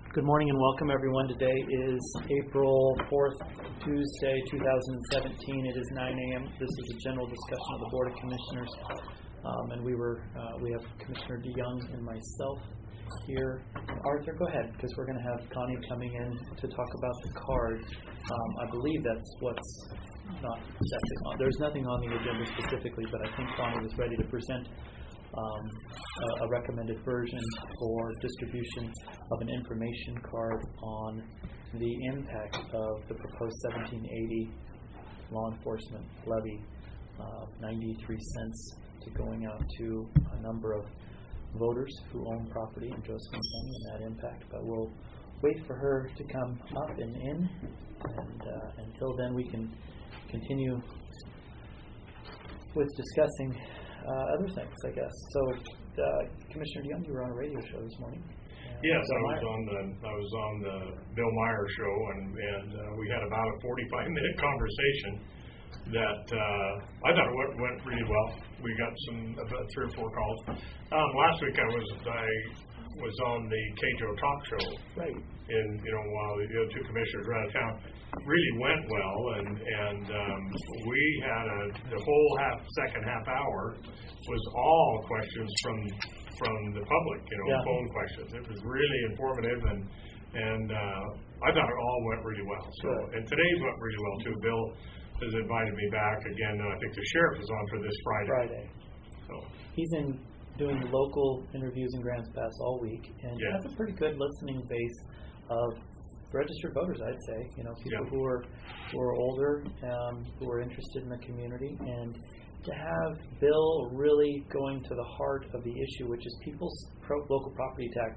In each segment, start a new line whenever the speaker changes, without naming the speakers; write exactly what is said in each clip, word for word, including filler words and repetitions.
Good morning and welcome, everyone. Today is April fourth, Tuesday, two thousand seventeen. It is nine a.m. This is a general discussion of the Board of Commissioners, um, and we were uh, we have Commissioner DeYoung and myself here. Arthur, go ahead, because we're going to have Connie coming in to talk about the card. Um, I believe that's what's not. That's it. There's nothing on the agenda specifically, but I think Connie was ready to present Um, a, a recommended version for distribution of an information card on the impact of the proposed seventeen eighty law enforcement levy, uh, ninety-three cents to going out to a number of voters who own property in Josephine County and that impact. But we'll wait for her to come up and in, and uh, until then we can continue with discussing Uh, other things, I guess. So, uh, Commissioner DeYoung, you were on a radio show this morning.
Uh, yes, I was on the I was on the Bill Meyer show, and and uh, we had about a forty-five minute conversation that uh, I thought it went, went really well. We got some about three or four calls. Um, last week I was I was on the K J O Talk show,
right?
In you know while the other two commissioners were out of town. Really went well, and and um, we had a the whole half second half hour was all questions from from the public, you know,
yeah.
phone questions. It was really informative, and and uh, I thought it all went really well. So
Good.
And today's went really well too. Bill has invited me back again. And I think the sheriff is on for this Friday.
Friday.
So
he's in doing local interviews in Grants Pass all week, and
yeah.
has a pretty good listening base of registered voters, I'd say, you know, people
yeah.
who are who are older, um, who are interested in the community, and to have Bill really going to the heart of the issue, which is people's pro- local property tax,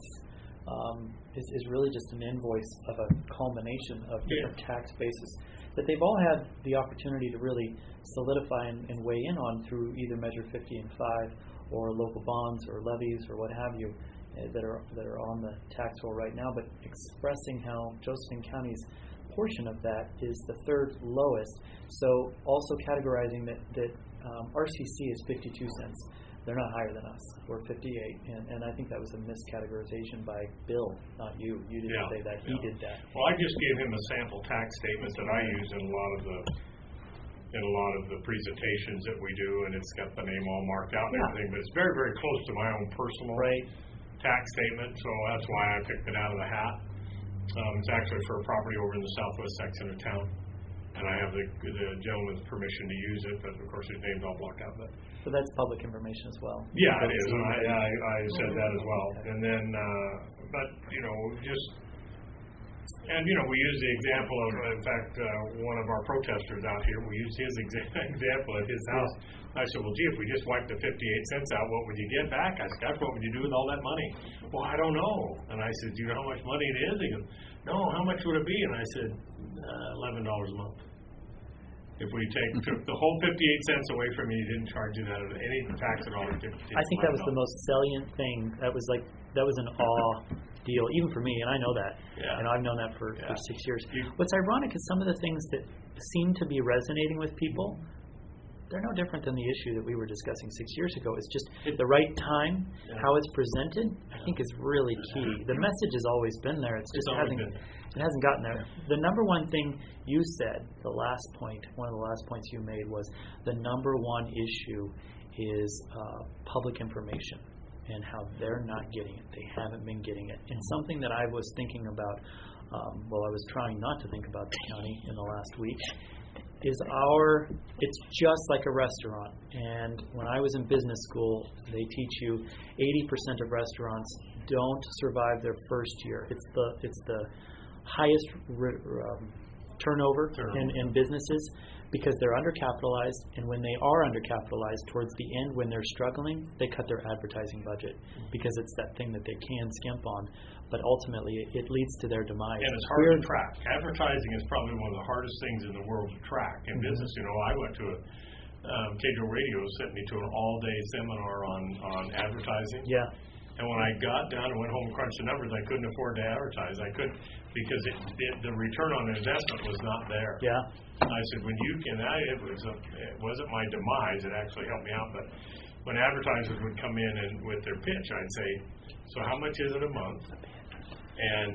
um, is, is really just an invoice of a culmination of different
yeah.
tax bases that they've all had the opportunity to really solidify and, and weigh in on through either Measure fifty and five or local bonds or levies or what have you. That are that are on the tax roll right now, but expressing how Josephine County's portion of that is the third lowest. So also categorizing that that um, R C C is fifty-two cents. They're not higher than us. We're fifty-eight, and, and I think that was a miscategorization by Bill, not you. You didn't
yeah.
say that. He
yeah.
did that.
Well, I just gave him a sample tax statement that I use in a lot of the. in a lot of the presentations that we do, and it's got the name all marked out and
yeah.
everything, but it's very, very close to my own personal
right.
tax statement, so that's why I picked it out of the hat. Um, it's actually for a property over in the southwest section of town, and I have the, the gentleman's permission to use it, but of course his name's all blocked out. But
So that's public information as well.
yeah, it is, and I, I, I said that as well. And then, uh, but, you know, just, and, you know, we use the example of, in fact, uh, one of our protesters out here, we used his exa- example at his house. Yeah. I said, well, gee, if we just wiped the fifty-eight cents out, what would you get back? I said, gosh, what would you do with all that money? Well, I don't know. And I said, do you know how much money it is? He goes, no, how much would it be? And I said, uh, eleven dollars a month. If we take took the whole fifty-eight cents away from you, you didn't charge you that any tax at all.
I think that was the most salient thing. That was like, that was an awe deal, even for me, and I know that.
Yeah.
And I've known that for,
yeah.
for six years.
You,
What's ironic is some of the things that seem to be resonating with people, they're no different than the issue that we were discussing six years ago. It's just the right time, yeah. how it's presented, I think is really key. The message has always been there. It's just
it's
hasn't it hasn't gotten there. The number one thing you said, the last point, one of the last points you made was the number one issue is uh, public information and how they're not getting it. They haven't been getting it. And something that I was thinking about, um, well, I was trying not to think about the county in the last week, is our, it's just like a restaurant. And when I was in business school, they teach you eighty percent of restaurants don't survive their first year. It's the it's the highest re, um, turnover, turnover. In, in businesses because they're undercapitalized. And when they are undercapitalized, towards the end, when they're struggling, they cut their advertising budget because it's that thing that they can skimp on. But ultimately, it, it leads to their demise.
And it's hard We're, to track. Advertising is probably one of the hardest things in the world to track in mm-hmm. business. You know, I went to a um, K J O Radio sent me to an all-day seminar on, on advertising.
Yeah.
And when I got down and went home and crunched the numbers, I couldn't afford to advertise. I couldn't because it, it, the return on investment was not there.
Yeah.
And I said, when you can, I, it was a, it wasn't my demise. It actually helped me out. But when advertisers would come in and with their pitch, I'd say, so how much is it a month? and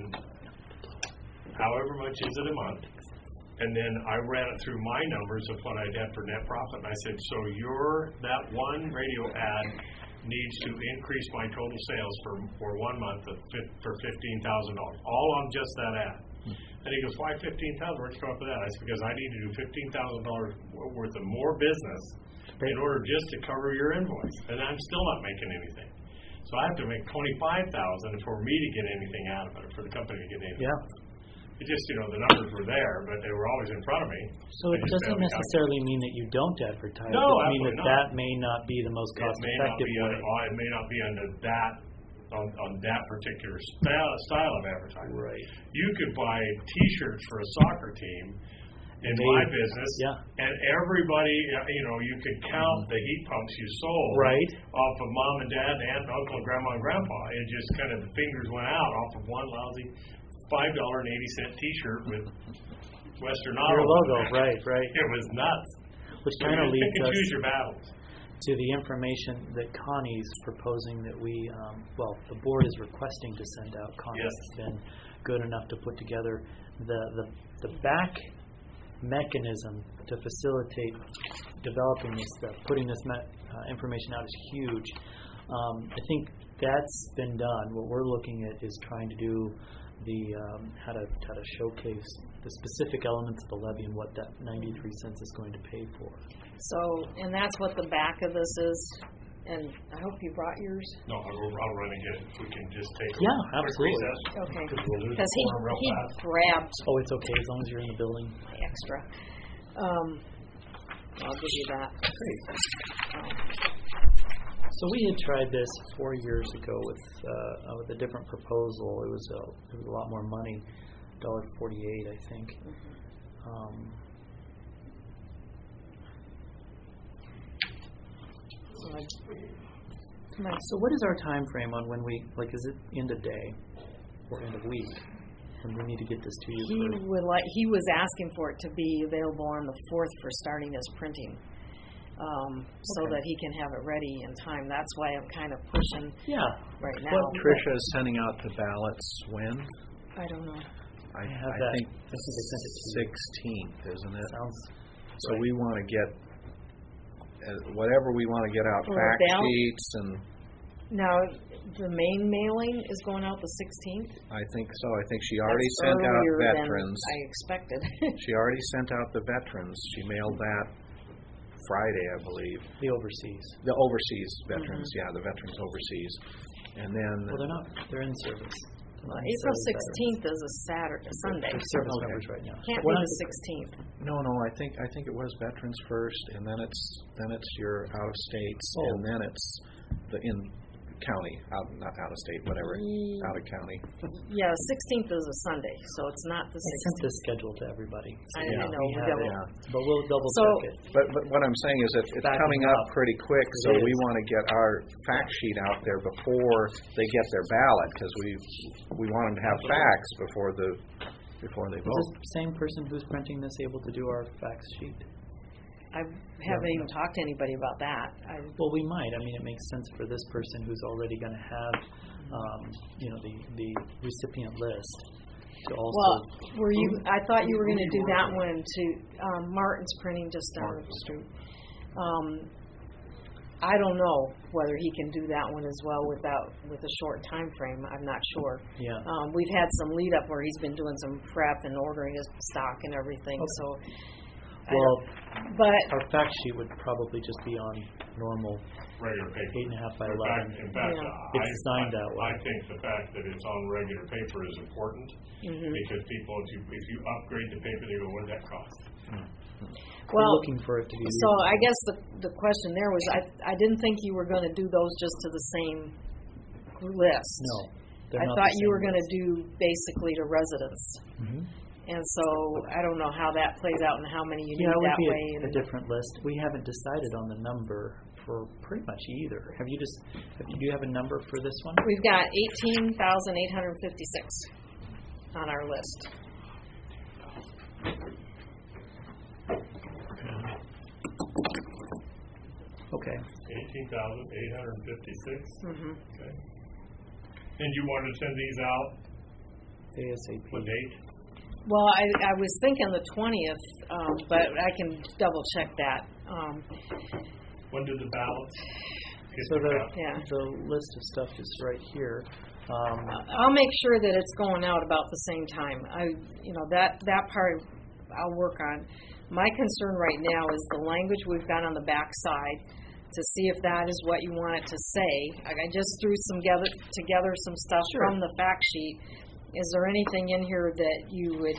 however much is it a month? And then I ran it through my numbers of what I'd had for net profit, and I said, so your, that one radio ad needs to increase my total sales for, for one month of, for fifteen thousand dollars, all on just that ad. And he goes, why fifteen thousand dollars? Where'd you come up with that? I said, because I need to do fifteen thousand dollars worth of more business in order just to cover your invoice. And I'm still not making anything. So I have to make twenty-five thousand dollars for me to get anything out of it, or for the company to get anything.
Yeah.
It just, you know, the numbers were there, but they were always in front of me.
So it doesn't necessarily mean that you don't advertise.
No,
it mean
absolutely
that that
not.
may not be the most cost
It may not
effective
be
way.
under, it may not be under that, on, on that particular style, style of advertising.
Right.
You could buy T-shirts for a soccer team in
They-
my business,
yeah.
and everybody, uh, you know, you could count the heat pumps you sold
Right.
off of mom and dad, aunt and uncle, and grandma and grandpa. It just kind of, the fingers went out off of one lousy five dollars and eighty cent T-shirt with Western Auto.
Your logo, right, right.
It was nuts.
Which
So
kind of
you
leads
pick and
us
choose your battles.
to the information that Connie's proposing that we, um, well, the board is requesting to send out. Connie's
Yes.
has been good enough to put together the, the, the back mechanism to facilitate developing this stuff, putting this me- uh, information out is huge. Um, I think that's been done. What we're looking at is trying to do the um, how to how to showcase the specific elements of the levy and what that ninety-three cents is going to pay for.
So, and that's what the back of this is. And I hope you brought yours.
No, I'll, I'll run and get it. If we can just take a
Yeah,
quick
absolutely.
recess.
Okay.
Because we'll lose
Because
the
he,
form real
he
fast.
grabbed
Oh, it's okay as long as you're in the building.
my extra. Um, I'll give you that.
Great.
Um,
So we had tried this four years ago with uh, with a different proposal. It was a, it was a lot more money, one dollar forty-eight, I think. Um,
so I- my-
so what is our time frame on when we, like, is it end of day or end of week when we need to get this to you?
He
for,
would like. He was asking for it to be available on the fourth for starting his printing, um, so
Okay.
that he can have it ready in time. That's why I'm kind of pushing
yeah.
right now.
What,
Tricia is sending out the ballots when?
I don't know.
I,
I have
I
that.
think
I think I sent it to you.
sixteenth, isn't it?
Sounds
So we want to get, uh, whatever we want to get out,
For a
fact
ballot?
sheets, and
Now, the main mailing is going out the sixteenth.
I think so. I think she already
That's
sent out
earlier than
veterans.
I expected.
She already sent out the veterans. She mailed that Friday, I believe.
the overseas.
The overseas veterans,
Mm-hmm.
yeah, the veterans overseas. And then,
Well, they're not. They're in service. They're
Well,
not in
April
service
sixteenth is a Saturday, Sunday.
They're service
Okay.
members right now.
Can't
When
be
I-
the sixteenth.
no, no, I think, I think it was veterans first, and then it's, then it's your out of states,
Oh.
and then it's the in county, out, not out of state, whatever,
Mm.
out of county.
Yeah, the sixteenth is a Sunday, so it's not the
I sent
sixteenth.
this schedule to everybody. So
I
we-
know,
we
we
have
double-
it,
Yeah.
but we'll double
So-
check it.
But, but what I'm saying is that it's
Backing
coming
up.
up pretty quick, so
It
we
is.
want to get our fact sheet out there before they get their ballot, because we, we want them to have facts before the, before they
Is
vote.
this same person who's printing this able to do our fax sheet?
I haven't even talked to anybody about that. I,
Well, we might. I mean, it makes sense for this person who's already going to have, um, you know, the, the recipient list to also.
well, were you? I thought you were going to do that one too. Um, Martin's printing just down the street. Um, I don't know whether he can do that one as well without with a short time frame. I'm not sure.
Yeah.
Um, we've had some lead up where he's been doing some prep and ordering his stock and everything.
Okay.
So, I
Well,
don't- but
our fact sheet would probably just be on normal
Regular paper.
eight and a half by
In fact,
eleven.
in fact,
Yeah.
I,
It's designed
I,
that way.
I think the fact that it's on regular paper is important
mhm.
because people, if you if you upgrade the paper, they go, what does that cost?
We're
well,
looking for it to be.
so I guess the the question there was I I didn't think you were going to do those just to the same list.
No. they're
I
not
thought
the
you
same
were going to
list.
do basically to residents.
Mhm.
And so I don't know how that plays out and how many you
Yeah,
need
it would
that
be
way.
a, a
and
different list. We haven't decided on the number for pretty much either. Have you just? Have, do you have a number for this one?
We've got eighteen thousand eight hundred fifty-six on our list.
Okay.
Eighteen thousand eight hundred fifty-six.
Mm-hmm.
Okay. And you want to send these out
ASAP.
What date?
Well, I, I was thinking the twentieth, um, but I can double check that. Um,
When do the ballots get
So the,
picked up?
Yeah.
the list of stuff is right here. Um,
I'll make sure that it's going out about the same time. I, you know, that, that part I'll work on. My concern right now is the language we've got on the back side, to see if that is what you want it to say. I I just threw some together, together some stuff
Sure.
from the fact sheet. Is there anything in here that you would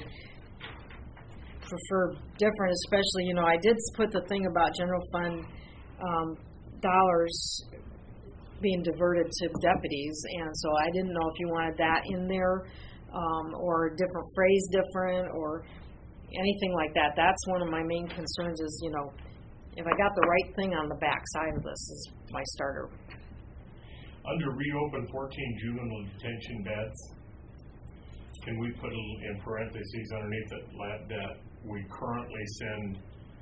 prefer different, especially, you know, I did put the thing about general fund um, dollars being diverted to deputies, and so I didn't know if you wanted that in there, um, or a different phrase different, or anything like that. That's one of my main concerns is, you know, if I got the right thing on the back side of this is my starter.
Under reopen fourteen juvenile detention beds, can we put a- in parentheses underneath it la- that we currently send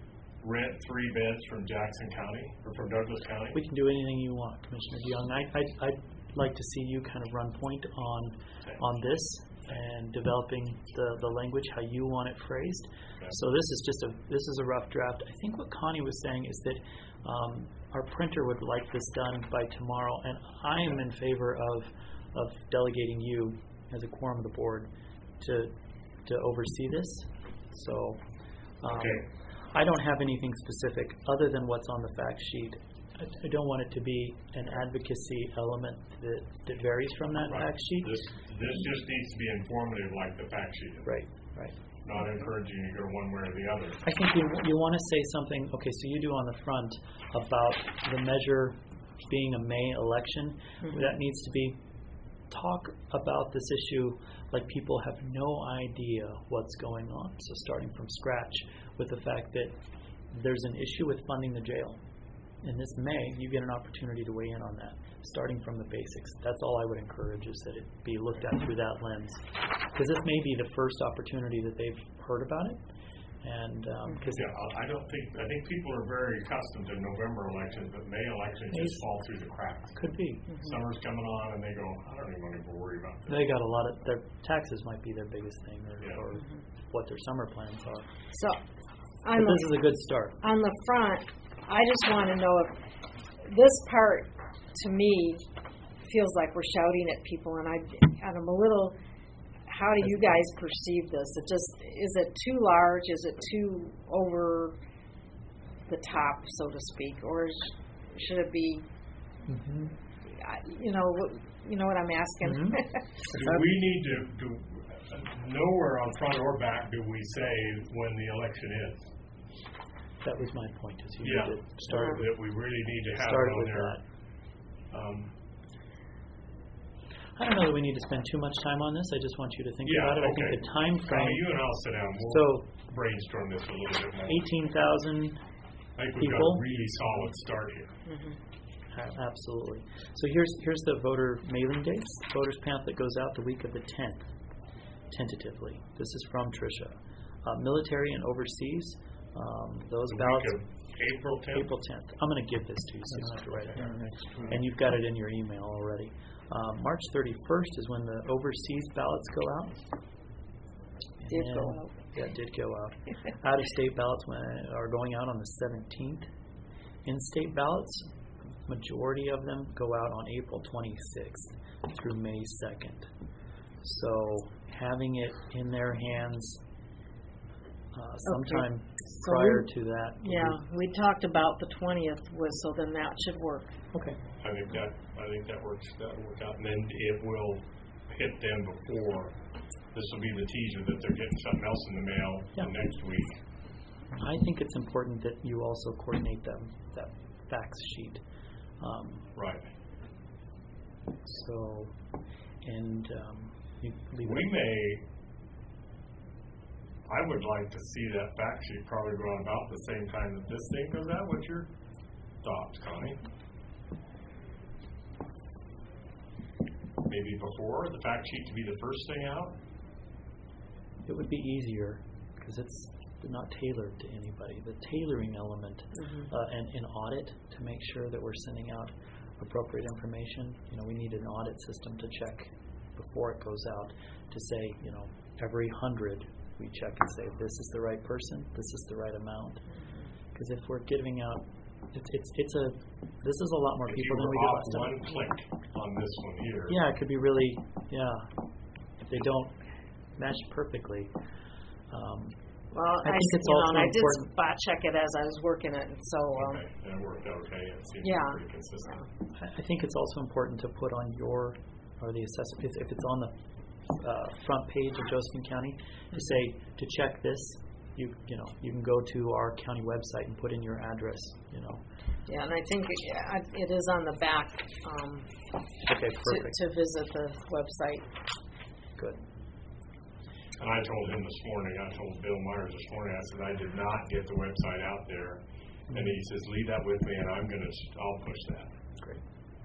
rent three beds from Jackson County or from Douglas County?
we can do anything you want, Commissioner DeYoung. I, I, I'd like to see you kind of run point on on this and developing the, the language, how you want it phrased.
Okay.
So this is just a this is a rough draft. I think what Connie was saying is that um, our printer would like this done by tomorrow, and I am in favor of of delegating you as a quorum of the board to to oversee this. So um,
Okay.
I don't have anything specific other than what's on the fact sheet. I, I don't want it to be an advocacy element that, that varies from that
Right.
fact sheet.
This, this just needs to be informative like the fact sheet is,
Right, right.
not encouraging you to go one way or the other.
I think you you want to say something. Okay, so you do on the front about the measure being a May election.
Mhm.
That needs to be talk about this issue like people have no idea what's going on. So starting from scratch with the fact that there's an issue with funding the jail. In this May, you get an opportunity to weigh in on that, starting from the basics. That's all I would encourage, is that it be looked at through that lens. Because this may be the first opportunity that they've heard about it. And because
Yeah, I I don't think, I think people are very accustomed to November elections, but May elections just
May's-
fall through the cracks.
could be.
Summer's coming on and they go, I don't even want to worry about this.
They got a lot of, their taxes might be their biggest thing, or,
Yeah.
or what their summer plans are.
So on
But
the,
this is a good start.
on the front, I just want to know if this part, to me, feels like we're shouting at people, and I, and I'm a little, how do you guys perceive this? It just, is it too large? Is it too over the top, so to speak, or is, should it be,
Mm-hmm.
I- you know, what- you know what I'm asking?
Mhm.
Do we need to, do, nowhere on front or back do we say when the election is?
That was my point, is you
Yeah.
need to start,
That we really need to have
start
it on
with
there.
that.
Um,
I don't know that we need to spend too much time on this. I just want you to think
Yeah,
about it. I
okay.
think the time
Connie,
frame,
you and I'll sit down, we'll
so
brainstorm this a little bit more.
eighteen thousand,
I think we've got
people.
a really solid start here.
absolutely. So here's here's the voter mailing dates. Voters pamphlet goes out the week of the tenth, tentatively. This is from Tricia. Uh, military and overseas, um, those
The
ballots.
week of April tenth?
April tenth. I'm going to give this to you, so you don't have to write it down. And you've got it in your email already. Um, March thirty-first is when the overseas ballots go out.
Did go
And-
out.
Yeah, it did go out. Out-of-state ballots went- are going out on the seventeenth. In-state ballots, majority of them go out on April twenty-sixth through May second. So having it in their hands uh, sometime
So
prior
we-
to that. would be-
Yeah, we talked about the twentieth, was, so then that should work.
Okay.
I think that, I think that works, that'll work out, and then it will hit them before, this will be the teaser that they're getting something else in the mail
Yeah.
the next week.
I think it's important that you also coordinate them, that fax sheet. Um,
Right.
so, and um, you leave
We
it.
may, I would like to see that fact sheet probably go on about the same time that this thing goes out. What's your thoughts, Connie? Maybe before, the fact sheet to be the first thing out?
It would be easier because it's not tailored to anybody. The tailoring element uh, and an audit to make sure that we're sending out appropriate information. You know, we need an audit system to check before it goes out to say, you know, every hundred we check and say, this is the right person, this is the right amount. Because if we're giving out, it's it's it's a this is a lot more
If
people
you
than
were
we did
off
last time.
one click on this one here.
Yeah, it could be really, yeah. If they don't mesh perfectly. Um,
Well,
I
I,
think
s-
it's
you know,
also
and I did
important-
spot check it as I was working it, and so, um,
Okay, that worked out okay. It seems
Yeah.
pretty consistent.
I I think it's also important to put on your, or the assessment, if if it's on the uh, front page of Josephine County, to say, to check this, you you know, you can go to our county website and put in your address, you know.
yeah, and I think it, it is on the back, um,
Okay,
to,
perfect,
to visit the website.
good.
And I told him this morning, I told Bill Myers this morning, I said, I did not get the website out there. And he says, leave that with me and I'm going to, I'll push that.
Great.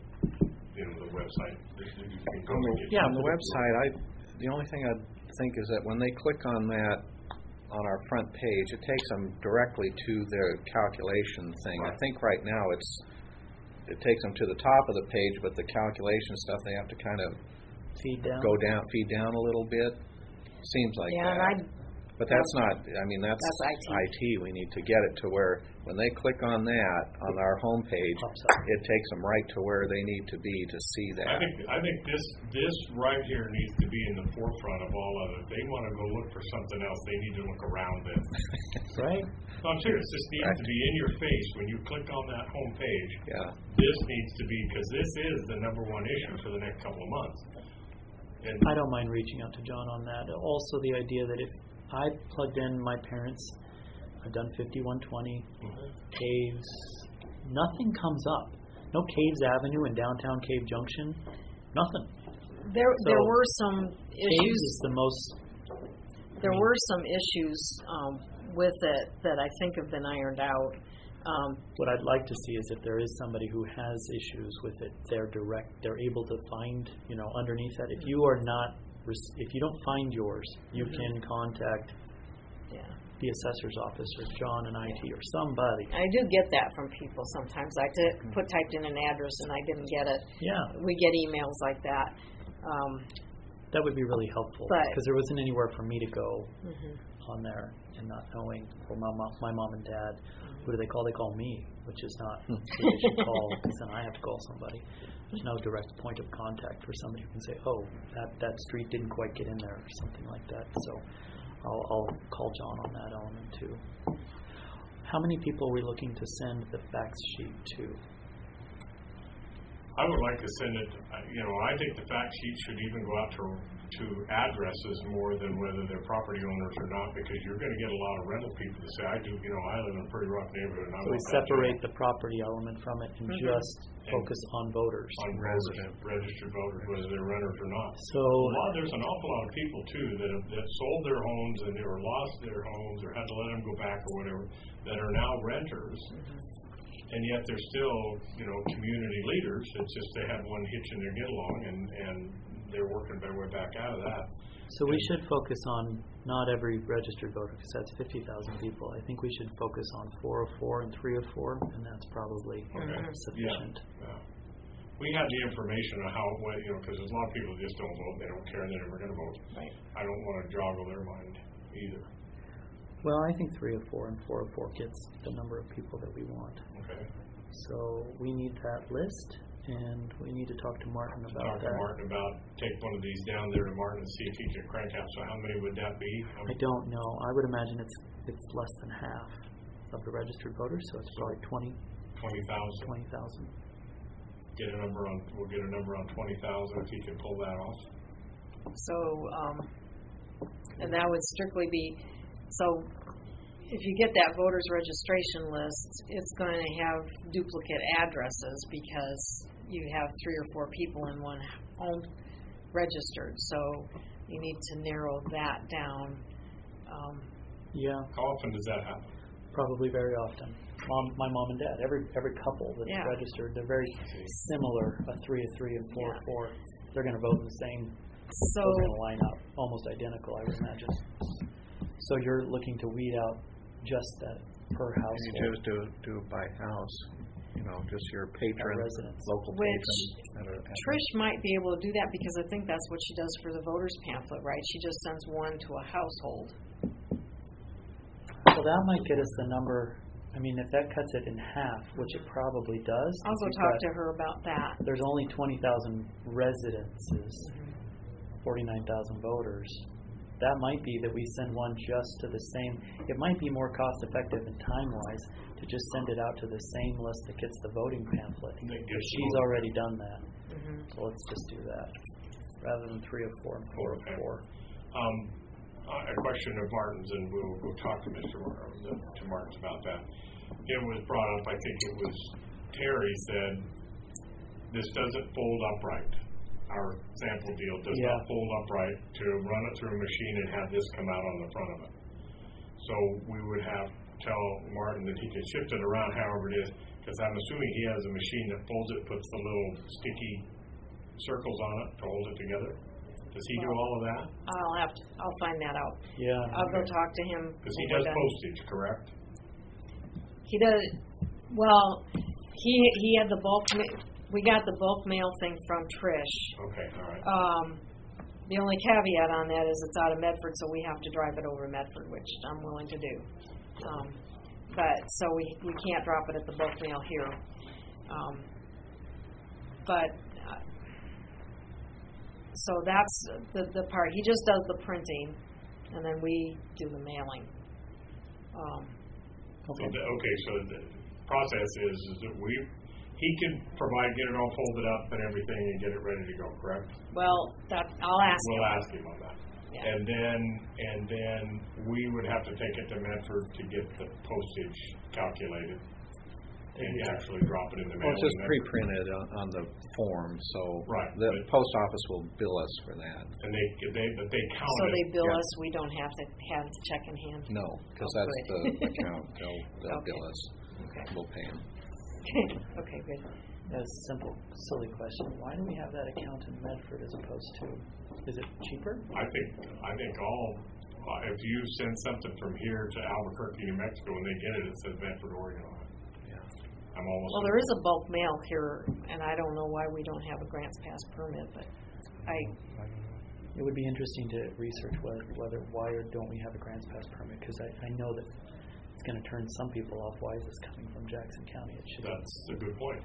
You know, the website. You can go
On
and
the,
get
Yeah,
on the
but-
website, I, the only thing I think is that when they click on that, on our front page, it takes them directly to the calculation thing. I think right now it's, it takes them to the top of the page, but the calculation stuff, they have to kind of
Feed down.
go down, feed down a little bit. Seems like
Yeah, and
that.
I,
But that's not, I mean, that's
That's I T.
I T. We need to get it to where, when they click on that, on our homepage,
Pops up.
it takes them right to where they need to be to see
I
that.
think, I think this, this right here needs to be in the forefront of all of it. If they want to go look for something else, they need to look around it.
Right?
No, I'm serious, this needs
Right.
to be in your face when you click on that home page.
Yeah.
This needs to be, because this is the number one issue for the next couple of months. And
I don't mind reaching out to John on that. Also, the idea that if I plugged in my parents, I've done fifty-one twenty, Caves, nothing comes up. No Caves Avenue in downtown Cave Junction, nothing.
there, there
So,
were some
Caves
issues,
is the most,
there were some issues, um, with it that I think have been ironed out. Um,
what I'd like to see is if there is somebody who has issues with it, they're direct, they're able to find, you know, underneath that. If you are not, rec- if you don't find yours, you
Mhm.
can contact
yeah.
the assessor's office or John in I T or somebody.
I do get that from people sometimes. I did put typed in an address and I didn't get it.
Yeah,
We get emails like that. Um,
that would be really helpful
But-
because there wasn't anywhere for me to go
mhm.
on there and not knowing, well, my mom, my mom and dad, who do they call? They call me, which is not who they should call because then I have to call somebody. There's no direct point of contact for somebody who can say, oh, that, that street didn't quite get in there or something like that. So I'll, I'll call John on that element too. How many people are we looking to send the fax sheet to?
I would like to send it, uh, you know, I think the fact sheet should even go out to, to addresses more than whether they're property owners or not, because you're going to get a lot of rental people that say, I do, you know, I live in a pretty rough neighborhood and I
So we
want that
separate
job."
the property element from it and
Mhm.
just focus on voters.
On resident, registered voters, whether they're renters or not.
So
A lot, there's an awful lot of people too that have, that sold their homes and they were lost their homes or had to let them go back or whatever, that are now renters. And yet they're still, you know, community leaders. It's just they had one hitch in their get along and, and they're working their way back out of that.
So we should focus on not every registered voter because that's fifty thousand people. I think we should focus on four oh four and three oh four, and that's probably
Okay.
sufficient.
Yeah. We had the information on how it went, you know, because there's a lot of people that just don't vote. They don't care. They're never going to vote.
Right.
I don't want to joggle their mind either.
Well, I think three oh four and four oh four gets the number of people that we want.
Okay.
So we need that list, and we need to talk to Martin about
Talk to
that.
Martin about, take one of these down there to Martin and see if he can crank out. So how many would that be? How
I
many-
don't know. I would imagine it's it's less than half of the registered voters, so it's probably twenty
twenty thousand.
twenty thousand.
Get a number on, we'll get a number on twenty thousand if he can pull that off.
So, um, and that would strictly be, so if you get that voter's registration list, it's going to have duplicate addresses because you have three or four people in one home registered. So you need to narrow that down. Um,
Yeah,
How often does that happen?
probably very often. Mom, my mom and dad, every every couple that's
Yeah.
registered, they're very similar. A three, a three, and four,
Yeah.
a four. They're going to vote in the same.
so
They're going to line up almost identical, I would imagine. So you're looking to weed out just that per
You
household.
just do, do it by house. you know, just your patron,
residents.
local
Which
patron. at a- at a-
Trish might be able to do that because I think that's what she does for the voters pamphlet, right? She just sends one to a household.
Well, that might get us the number. I mean, if that cuts it in half, which it probably does.
I'll
if
go
you've
talk
got-
to her about that.
There's only twenty thousand residences, forty-nine thousand voters. That might be that we send one just to the same. It might be more cost effective and time wise to just send it out to the same list that gets the voting pamphlet.
That gets
Because
the
she's
voting.
already done that.
Mhm.
So let's just do that rather than three of four and four of
Okay.
four.
Um, a question of Martin's, and we'll, we'll talk to Mister Mar- uh, to Martin's about that. It was brought up, I think it was Terry said, this doesn't fold upright. Our sample deal does
Yeah.
not fold upright to run it through a machine and have this come out on the front of it. So we would have tell Martin that he can shift it around however it is, because I'm assuming he has a machine that folds it, puts the little sticky circles on it to hold it together. Does he do all of that?
I'll have to, I'll find that out.
Yeah.
I'll go talk to him.
Because he
when we're
does
done.
postage, correct?
He does, well, he, he had the bulk, ma- we got the bulk mail thing from Trish.
Okay, all right.
Um, the only caveat on that is it's out of Medford, so we have to drive it over to Medford, which I'm willing to do. Um, but, so we, we can't drop it at the bulk mail here. Um, but, uh, so that's the, the part. He just does the printing, and then we do the mailing. Um,
So the, okay, so the process is, is that we, he can provide, get it all folded up and everything and get it ready to go, correct?
well, that, I'll ask
We'll
him.
ask him on that.
Yeah.
And then, and then we would have to take it to Medford to get the postage calculated and actually drop it in the mail.
Well, it's just
in Medford.
pre-printed on, on the form, so
Right,
the
but-
post office will bill us for that.
And they, they, but they count
So
it.
they bill
yeah.
us, we don't have to have the check in hand?
No, because
Oh,
that's
good.
the account. They'll, they'll bill
Okay.
us.
Okay.
We'll pay them.
Okay, good.
That's a simple, silly question. Why do we have that account in Medford as opposed to, is it cheaper?
I think, I think all, uh, if you send something from here to Albuquerque, New Mexico, and they get it, it says Medford, Oregon on it.
Yeah.
I'm almost.
Well, there is a bulk mail here, and I don't know why we don't have a grants pass permit, but I,
It would be interesting to research whether, whether why or don't we have a grants pass permit, because I, I know that it's going to turn some people off. Why is this coming from Jackson County? It should be
That's a good point.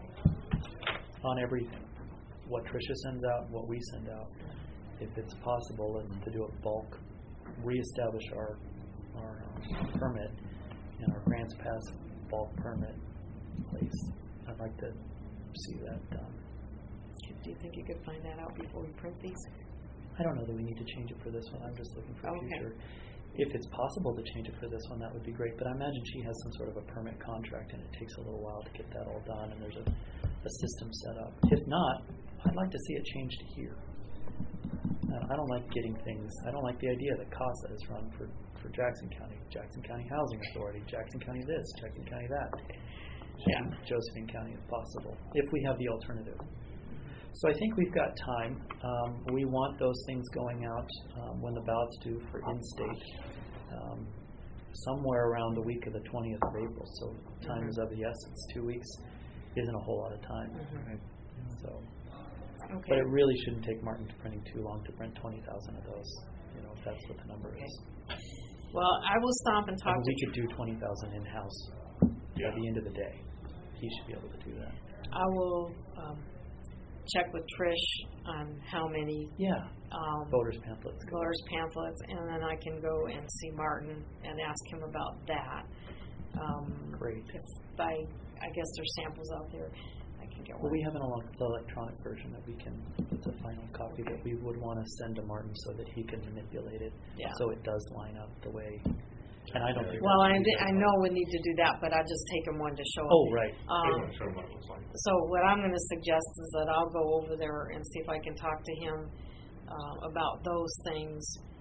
on everything. What Tricia sends out, what we send out. If it's possible, and to do a bulk, reestablish our, our um, permit and our grants pass bulk permit place. I'd like to see that done.
do you think you could find that out before we print these?
I don't know that we need to change it for this one. I'm just looking for
Okay.
future. If it's possible to change it for this one, that would be great. But I imagine she has some sort of a permit contract, and it takes a little while to get that all done, and there's a, a system set up. If not, I'd like to see it changed here. Uh, I don't like getting things, I don't like the idea that CASA is run for, for Jackson County, Jackson County Housing Authority, Jackson County this, Jackson County that.
Yeah.
Josephine County if possible, if we have the alternative. So I think we've got time. Um, we want those things going out um, when the ballots due for in-state, um, somewhere around the week of the twentieth of April. So time is of the essence. Two weeks isn't a whole lot of time.
Mhm.
So,
Okay.
but it really shouldn't take Martin printing too long to print twenty thousand of those. You know, if that's what the number is.
Well, I will stop and
I
talk
mean,
to
we could do twenty thousand in-house
Yeah.
at the end of the day. He should be able to do that.
I will um, check with Trish on how many
Yeah.
um,
Voters pamphlets. go.
voters pamphlets, and then I can go and see Martin and ask him about that. Um,
Great.
If I, I guess there's samples out there. I can get
Well,
one.
we have an elec- electronic version that we can, it's a final copy that we would want to send to Martin so that he can manipulate it.
Yeah.
So it does line up the way, and I don't think.
Well, I,
that's
di- I
gonna be
know we need to do that, but I'll just take him one to show
that-
him.
Oh, right.
They
Um,
want to show them what it looks like.
So what I'm going to suggest is that I'll go over there and see if I can talk to him uh, about those things,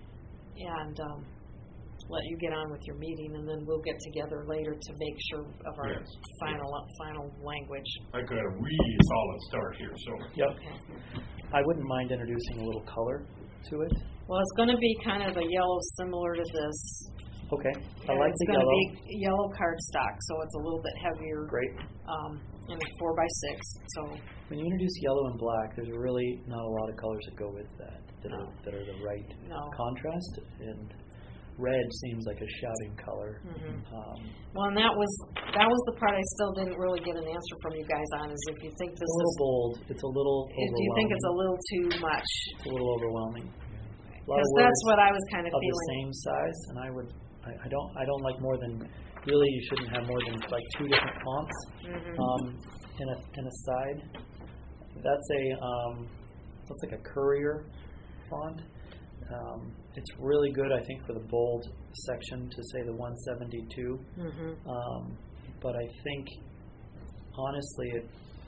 and um, let you get on with your meeting, and then we'll get together later to make sure of our
Yes.
final final language.
I got a really solid start here, so.
Yep.
Okay.
I wouldn't mind introducing a little color to it.
Well, it's going to be kind of a yellow similar to this.
Okay. I
and
like
it's
the
going
yellow.
to be yellow cardstock, so it's a little bit heavier.
Great.
Um, and a four by six, so,
When you introduce yellow and black, there's really not a lot of colors that go with that, that
No.
are, that are the right
no.
contrast, and red seems like a shouting color.
Mhm.
Um,
Well, and that was, that was the part I still didn't really get an answer from you guys on, is if you think this
It's a little
is,
bold, it's a little
if
overwhelming.
you think it's a little too much.
It's a little overwhelming. A lot
Because
of
that's
words
what I was kind of
of the
feeling.
same size, and I would, I, I don't, I don't like more than, really, you shouldn't have more than like two different fonts
Mhm.
um, in a in a side. That's a, um, that's like a courier font. Um, it's really good, I think, for the bold section to say the one seventy-two.
Mhm.
Um, but I think, honestly, it.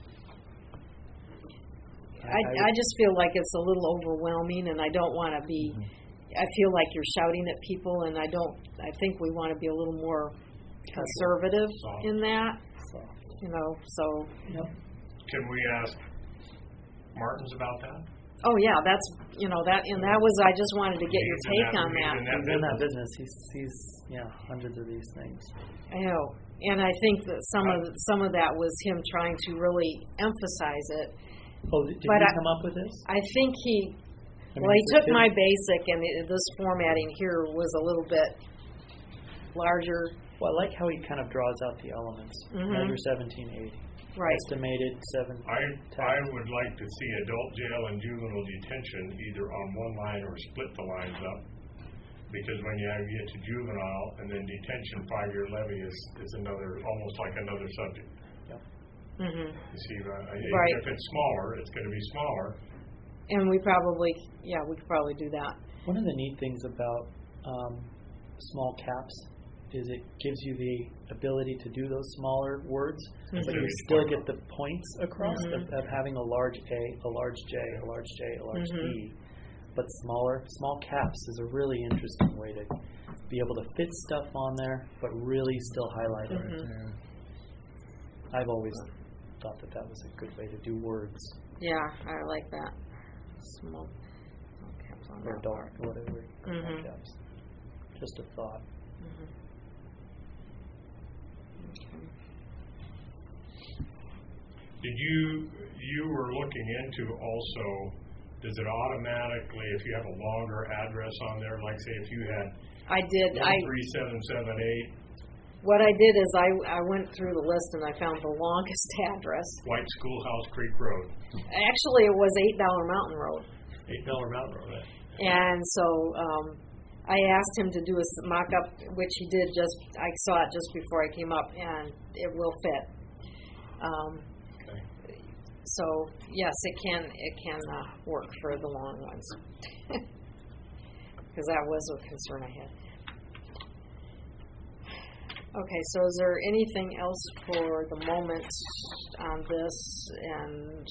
I, I just feel like it's a little overwhelming, and I don't want to be, I feel like you're shouting at people, and I don't, I think we want to be a little more conservative in that,
So,
you know, so,
yep.
Can we ask Martins about that?
oh yeah, that's, you know, that, and that was, I just wanted to get your
He's in
take
that-
on
he's
that.
in that
He's in that
business.
business. He's, he's, yeah, hundreds of these things.
I know, and I think that some of, some of that was him trying to really emphasize it.
Oh, did, did
But
he
I-
come up with this?
I think he,
I mean,
well, he
is it
took
his-
my basic, and it, this formatting here was a little bit larger.
Well, I like how he kind of draws out the elements.
Mhm.
Measure seventeen eighty.
Right.
Estimated seven.
I, I would like to see adult jail and juvenile detention either on one line or split the lines up. Because when you have, you get to juvenile and then detention, five-year levy is, is another, almost like another subject.
Mhm.
You see, uh,
Right.
even if it's smaller, it's going to be smaller.
And we probably, yeah, we could probably do that.
One of the neat things about um, small caps is it gives you the ability to do those smaller words, but
Mhm.
you still get the points across
Mhm.
of, of having a large A, a large J, a large J, a large
Mhm.
D. But smaller, small caps is a really interesting way to be able to fit stuff on there, but really still highlight it.
Mhm.
I've always thought that that was a good way to do words
Yeah, I like that. Small, small caps on
or
that
dark,
part.
whatever. Small
Mhm.
caps. Just a thought.
Mhm. Okay.
Did you, you were looking into also, does it automatically, if you have a longer address on there, like say if you had
I did. I
one three seven seven eight
what I did is I I went through the list and I found the longest address.
White Schoolhouse Creek Road,
Actually, it was Eight Dollar Mountain Road,
eight dollar Mountain Road, right?
and so um, I asked him to do a s- mock-up, which he did. Just I saw it just before I came up, and it will fit. Um,
Okay.
So yes, it can it can uh, work for the long ones, because that was a concern I had. Okay, so is there anything else for the moment on this, and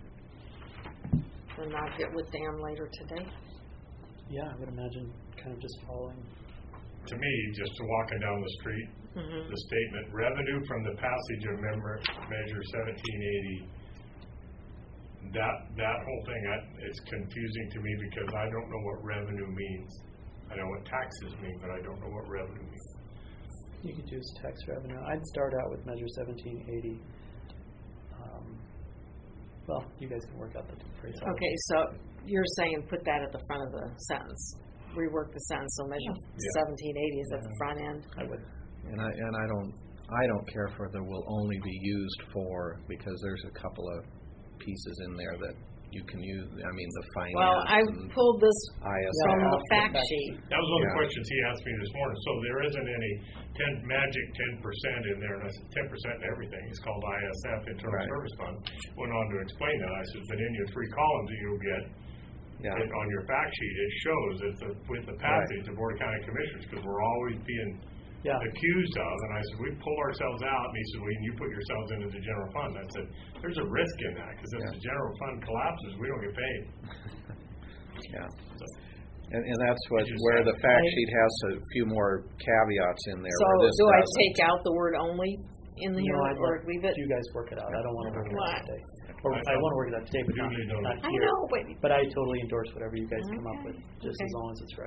then I'll get with Dan later today?
Yeah, I would imagine kind of just following.
To me, just walking down the street,
Mm-hmm.
the statement, revenue from the passage of member, measure seventeen eighty, that, that whole thing, I, it's confusing to me because I don't know what revenue means. I know what taxes mean, but I don't know what revenue means.
You could use tax revenue. I'd start out with measure seventeen eighty. Um, well, you guys can work out the phrase.
Okay, so you're saying put that at the front of the sentence, rework the sentence, so measure
Yeah.
seventeen eighty is at the front end.
I would.
And I, and I don't, I don't care for the will only be used for, because there's a couple of pieces in there that you can use, I mean, the finance
Well, I
and
pulled this
I S
from
Yeah.
the fact sheet.
That was one of the
Yeah.
questions he asked me this morning. So there isn't any ten, magic ten percent in there, and I said ten percent in everything. It's called I S F, Internal
Right.
Service Fund. Went on to explain that. I said, but in your three columns that you'll get,
Yeah.
it, on your fact sheet, it shows that the, with the passage, the Board of County Commissioners, because we're always being
Yeah.
accused of, and I said, we pull ourselves out, and he said, well, you put yourselves into the general fund. I said, there's a risk in that, because if
Yeah.
the general fund collapses, we don't get paid.
Yeah.
So,
And, and that's what,
Just
where
add-
the fact
I-
sheet has a few more caveats in there.
So
where this
do I
doesn't.
take out the word only in the here,
No, I'd
or
let
leave it?
you guys work it out. I don't want to work it
Why?
out today. Or I want to work it out today, but not,
Duly noted.
not
I
here.
know, but
But I totally endorse whatever you guys come up
Okay,
with, just
okay.
as long as it's right.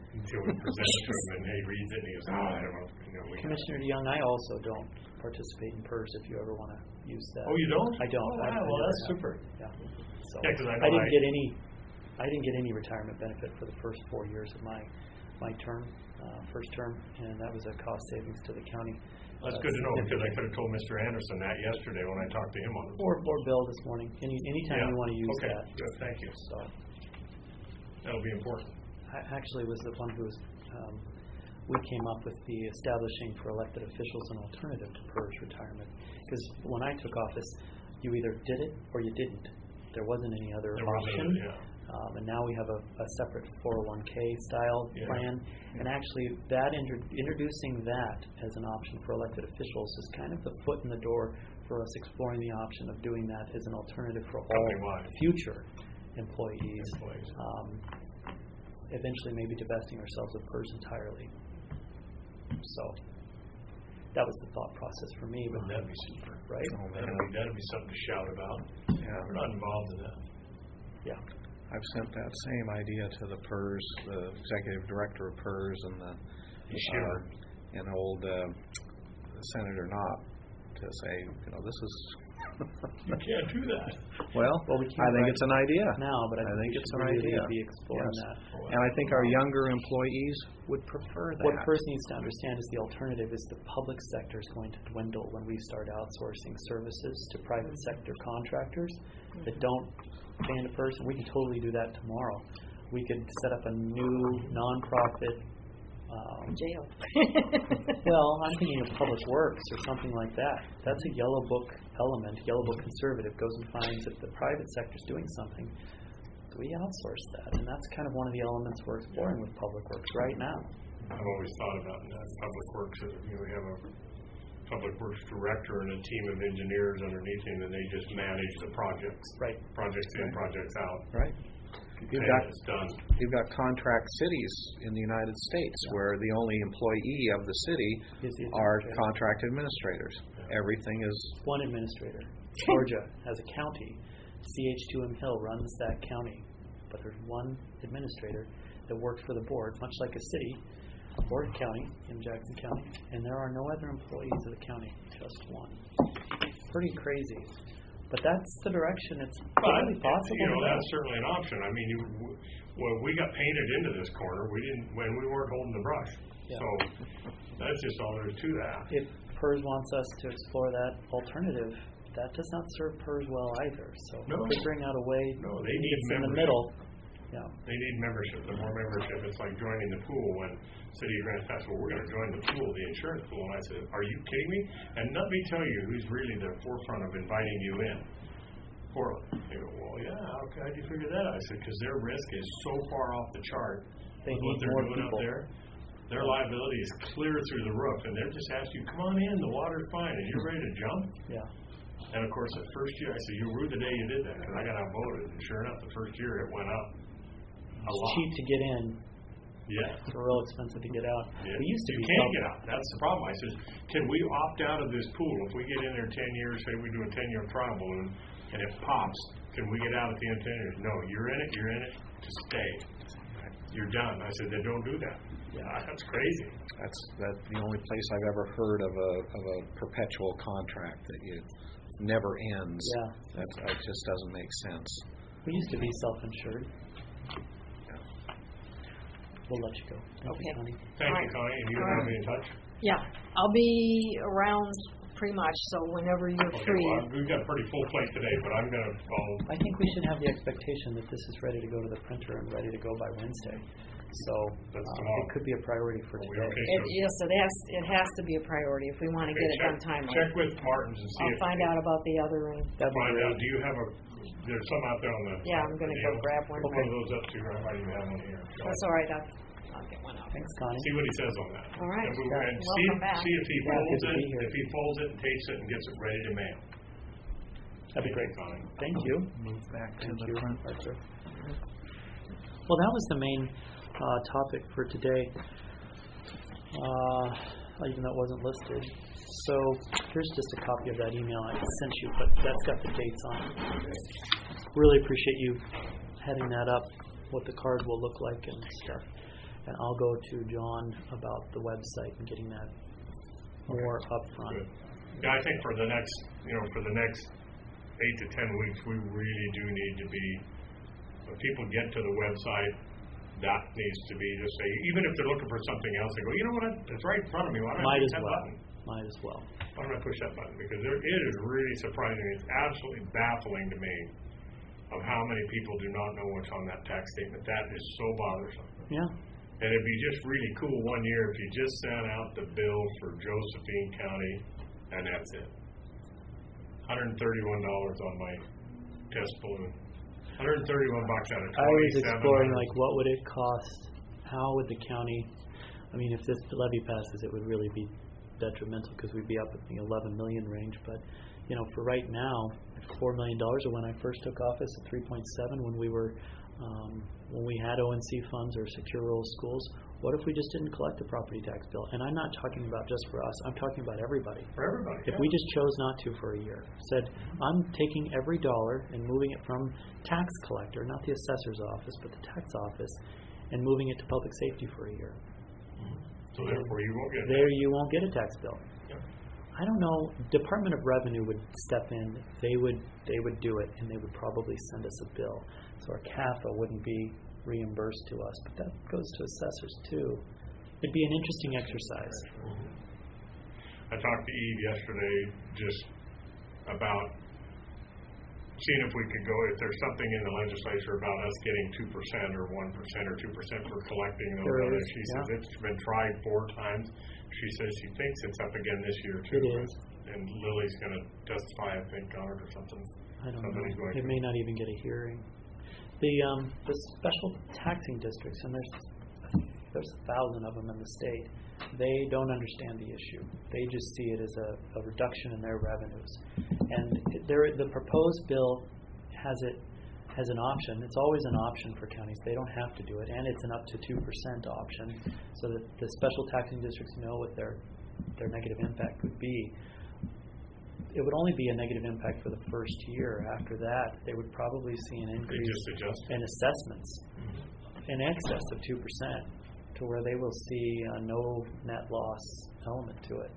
until we present it to him, and he reads it, and he goes, oh, I don't know, you know, we got
Commissioner DeYoung, I also don't participate in PERS if you ever want to use that.
Oh, you don't?
I don't.
Oh,
I-
wow,
I
well,
never
that's
have.
super.
Yeah. So
Yeah, 'cause I know
I didn't
I-
get any, I didn't get any retirement benefit for the first four years of my, my term, uh, first term, and that was a cost savings to the county.
That's
Uh,
good to know, because I
significant.
could have told Mister Anderson that yesterday when I talked to him on the phone.
Or, or Bill this morning, any, anytime
Yeah.
you want to use
Okay,
that.
good, thank you.
So,
That'll be important.
I actually was the one who was, um, we came up with the establishing for elected officials an alternative to PERS retirement. Because when I took office, you either did it or you didn't. There wasn't any other
There wasn't,
option.
yeah.
Um, and now we have a, a separate four oh one k style
Yeah.
plan. And actually, that intro- introducing that as an option for elected officials is kind of the foot in the door for us exploring the option of doing that as an alternative for all
Company-wide.
future employees.
Employees.
Um, eventually, maybe divesting ourselves of PERS entirely. So that was the thought process for me. But
That'd be super.
right?
Oh, man.
That'd be, that'd be something to shout about.
Yeah.
We're not involved in that.
Yeah.
I've sent that same idea to the PERS, the executive director of PERS, and the
You shiver.
uh, and old uh, Senator Knott to say, you know, this is
You can't do that.
well.
Well, we
I
can't
think
right
it's an idea.
now, but I,
I think
we
it's
should
an
really
idea.
be exploring
Yes.
that.
And I think our younger employees would prefer that.
What PERS needs to understand is the alternative is the public sector is going to dwindle when we start outsourcing services to private sector contractors that don't pay into PERS, and we can totally do that tomorrow. We could set up a new nonprofit. Um,
Jail.
well, I'm thinking of Public Works or something like that. That's a yellow book element. Yellow book conservative goes and finds if the private sector is doing something. We outsource that, and that's kind of one of the elements we're exploring with Public Works right now.
I've always thought about that. Public Works, uh, you know, we have a Public Works director and a team of engineers underneath him, and they just manage the projects.
Right.
Projects in, projects out.
Right. You've
And
got
it's done.
you've got contract cities in the United States where the only employee of the city
Is the
are
administrator.
contract administrators. Everything is
One administrator. Georgia has a county. C H two M Hill runs that county. But there's one administrator that works for the board, much like a city or a county in Jackson County. And there are no other employees of the county, just one. Pretty crazy. But that's the direction. It's
But,
totally possible.
you know,
to
that's certainly an option. I mean, you, well, we got painted into this corner. We didn't, when we weren't holding the brush.
Yeah.
So that's just all there is to that.
If PERS wants us to explore that alternative, that does not serve PERS well either. So
No.
figuring out a way
No, they
that
need
gets in the
membership.
middle. Yeah.
They need membership. The more membership, it's like joining the pool. When City of Grants passed, well, we're going to join the pool, the insurance pool. And I said, are you kidding me? And let me tell you who's really the forefront of inviting you in. Portland. They go, well, yeah, how how'd you figure that out? I said, because their risk is so far off the chart
They
with
need
what they're
more
doing
people.
up there. Their liability is clear through the roof, and they're just asking you, come on in, the water's fine, and you're ready to jump?
Yeah.
And of course, the first year, I said, you rue the day you did that, because I got outvoted. And sure enough, the first year it went up a
It's
lot.
cheap to get in.
Yeah.
It's real expensive to get out.
Yeah.
We used to
you
be
can't
self-
get out. That's the problem. I said, can we opt out of this pool? If we get in there ten years, say we do a ten-year trial balloon, and it pops, can we get out at the end of ten years? No, you're in it, you're in it to stay. You're done. I said, then don't do that. Yeah, that's crazy.
that's that the only place I've ever heard of a of a perpetual contract that you never ends.
Yeah.
That, that just doesn't make sense.
We used to be self-insured. We'll let you go. Thank
Okay.
you, Connie.
Thank
All
you,
right.
Connie, and you
All
and I will
right.
be in touch.
Yeah, I'll be around pretty much, so whenever you're
Okay,
free.
well, we've got a pretty full plate today, but I'm going to follow.
I think we should have the expectation that this is ready to go to the printer and ready to go by Wednesday. So
That's
uh,
tomorrow.
it could be a priority for
Are we
today.
okay?
It, yes, it has, it has to be a priority if we want to
Okay,
get it
check,
done timely.
Check with Martins and see
I'll
if.
find out about the other ring.
That'd be
Find out,
great.
do you have a, there's some out there on the.
Yeah, I'm gonna go
deal.
grab one.
Put one of those up too, I might even have one here. So,
That's all right, I'll, I'll get one out.
Thanks, Connie.
See what he says on that.
All right.
And we-
Yeah.
and
Welcome
see,
back.
see if he
Yeah,
folds
good to
it,
be here.
if he folds it and tapes it and gets it ready to mail.
That'd be great.
Connie.
Thank you.
Move back to
Thank
the
you,
front.
Arthur. Well, that was the main uh, topic for today, uh, even though it wasn't listed. So here's just a copy of that email I sent you, but that's got the dates on it. Really appreciate you heading that up, what the card will look like and stuff. And I'll go to John about the website and getting that more upfront.
Good. Yeah, I think for the next, you know, for the next eight to ten weeks, we really do need to be, when people get to the website, that needs to be just say, even if they're looking for something else, they go, you know what, it's right in front of me, why don't I
Might
push
as
that
well.
button?
Might as well.
Why don't I push that button? Because there, it is really surprising, it's absolutely baffling to me of how many people do not know what's on that tax statement. That is so bothersome.
Yeah.
And it'd be just really cool one year if you just sent out the bill for Josephine County, and that's it. one hundred thirty-one dollars on my test balloon. one hundred thirty-one bucks out of
I was
twenty-seven
exploring,
hundred.
like, what would it cost? How would the county, I mean, if this levy passes, it would really be detrimental because we'd be up at the eleven million range. But, you know, for right now, at four million dollars, or when I first took office at three point seven, when we were, um, when we had O N C funds or secure rural schools, what if we just didn't collect the property tax bill? And I'm not talking about just for us. I'm talking about everybody.
For everybody.
If
yeah.
we just chose not to for a year, said, I'm taking every dollar and moving it from tax collector, not the assessor's office, but the tax office, and moving it to public safety for a year.
So therefore you won't get
There
that.
you won't get a tax bill.
Yeah.
I don't know. Department of Revenue would step in. They would they would do it, and they would probably send us a bill. So our C A F A wouldn't be reimbursed to us, but that goes to assessors too. It'd be an interesting exercise.
I talked to Eve yesterday just about seeing if we could go, if there's something in the legislature about us getting two percent or one percent or two percent for collecting those
There
others.
is,
She
yeah.
says it's been tried four times. She says she thinks it's up again this year too.
It is.
And Lily's going to testify, I think, on it or something.
I don't
Somebody's
know.
going
It
to.
may not even get a hearing. The um, the special taxing districts, and there's there's a thousand of them in the state. They don't understand the issue. They just see it as a, a reduction in their revenues. And it- there, the proposed bill has it has an option. It's always an option for counties. They don't have to do it, and it's an up to two percent option, so that the special taxing districts know what their their negative impact would be. It would only be a negative impact for the first year. After that, they would probably see an
They
increase
just adjust.
in assessments in excess of two percent, to where they will see a no net loss element to it.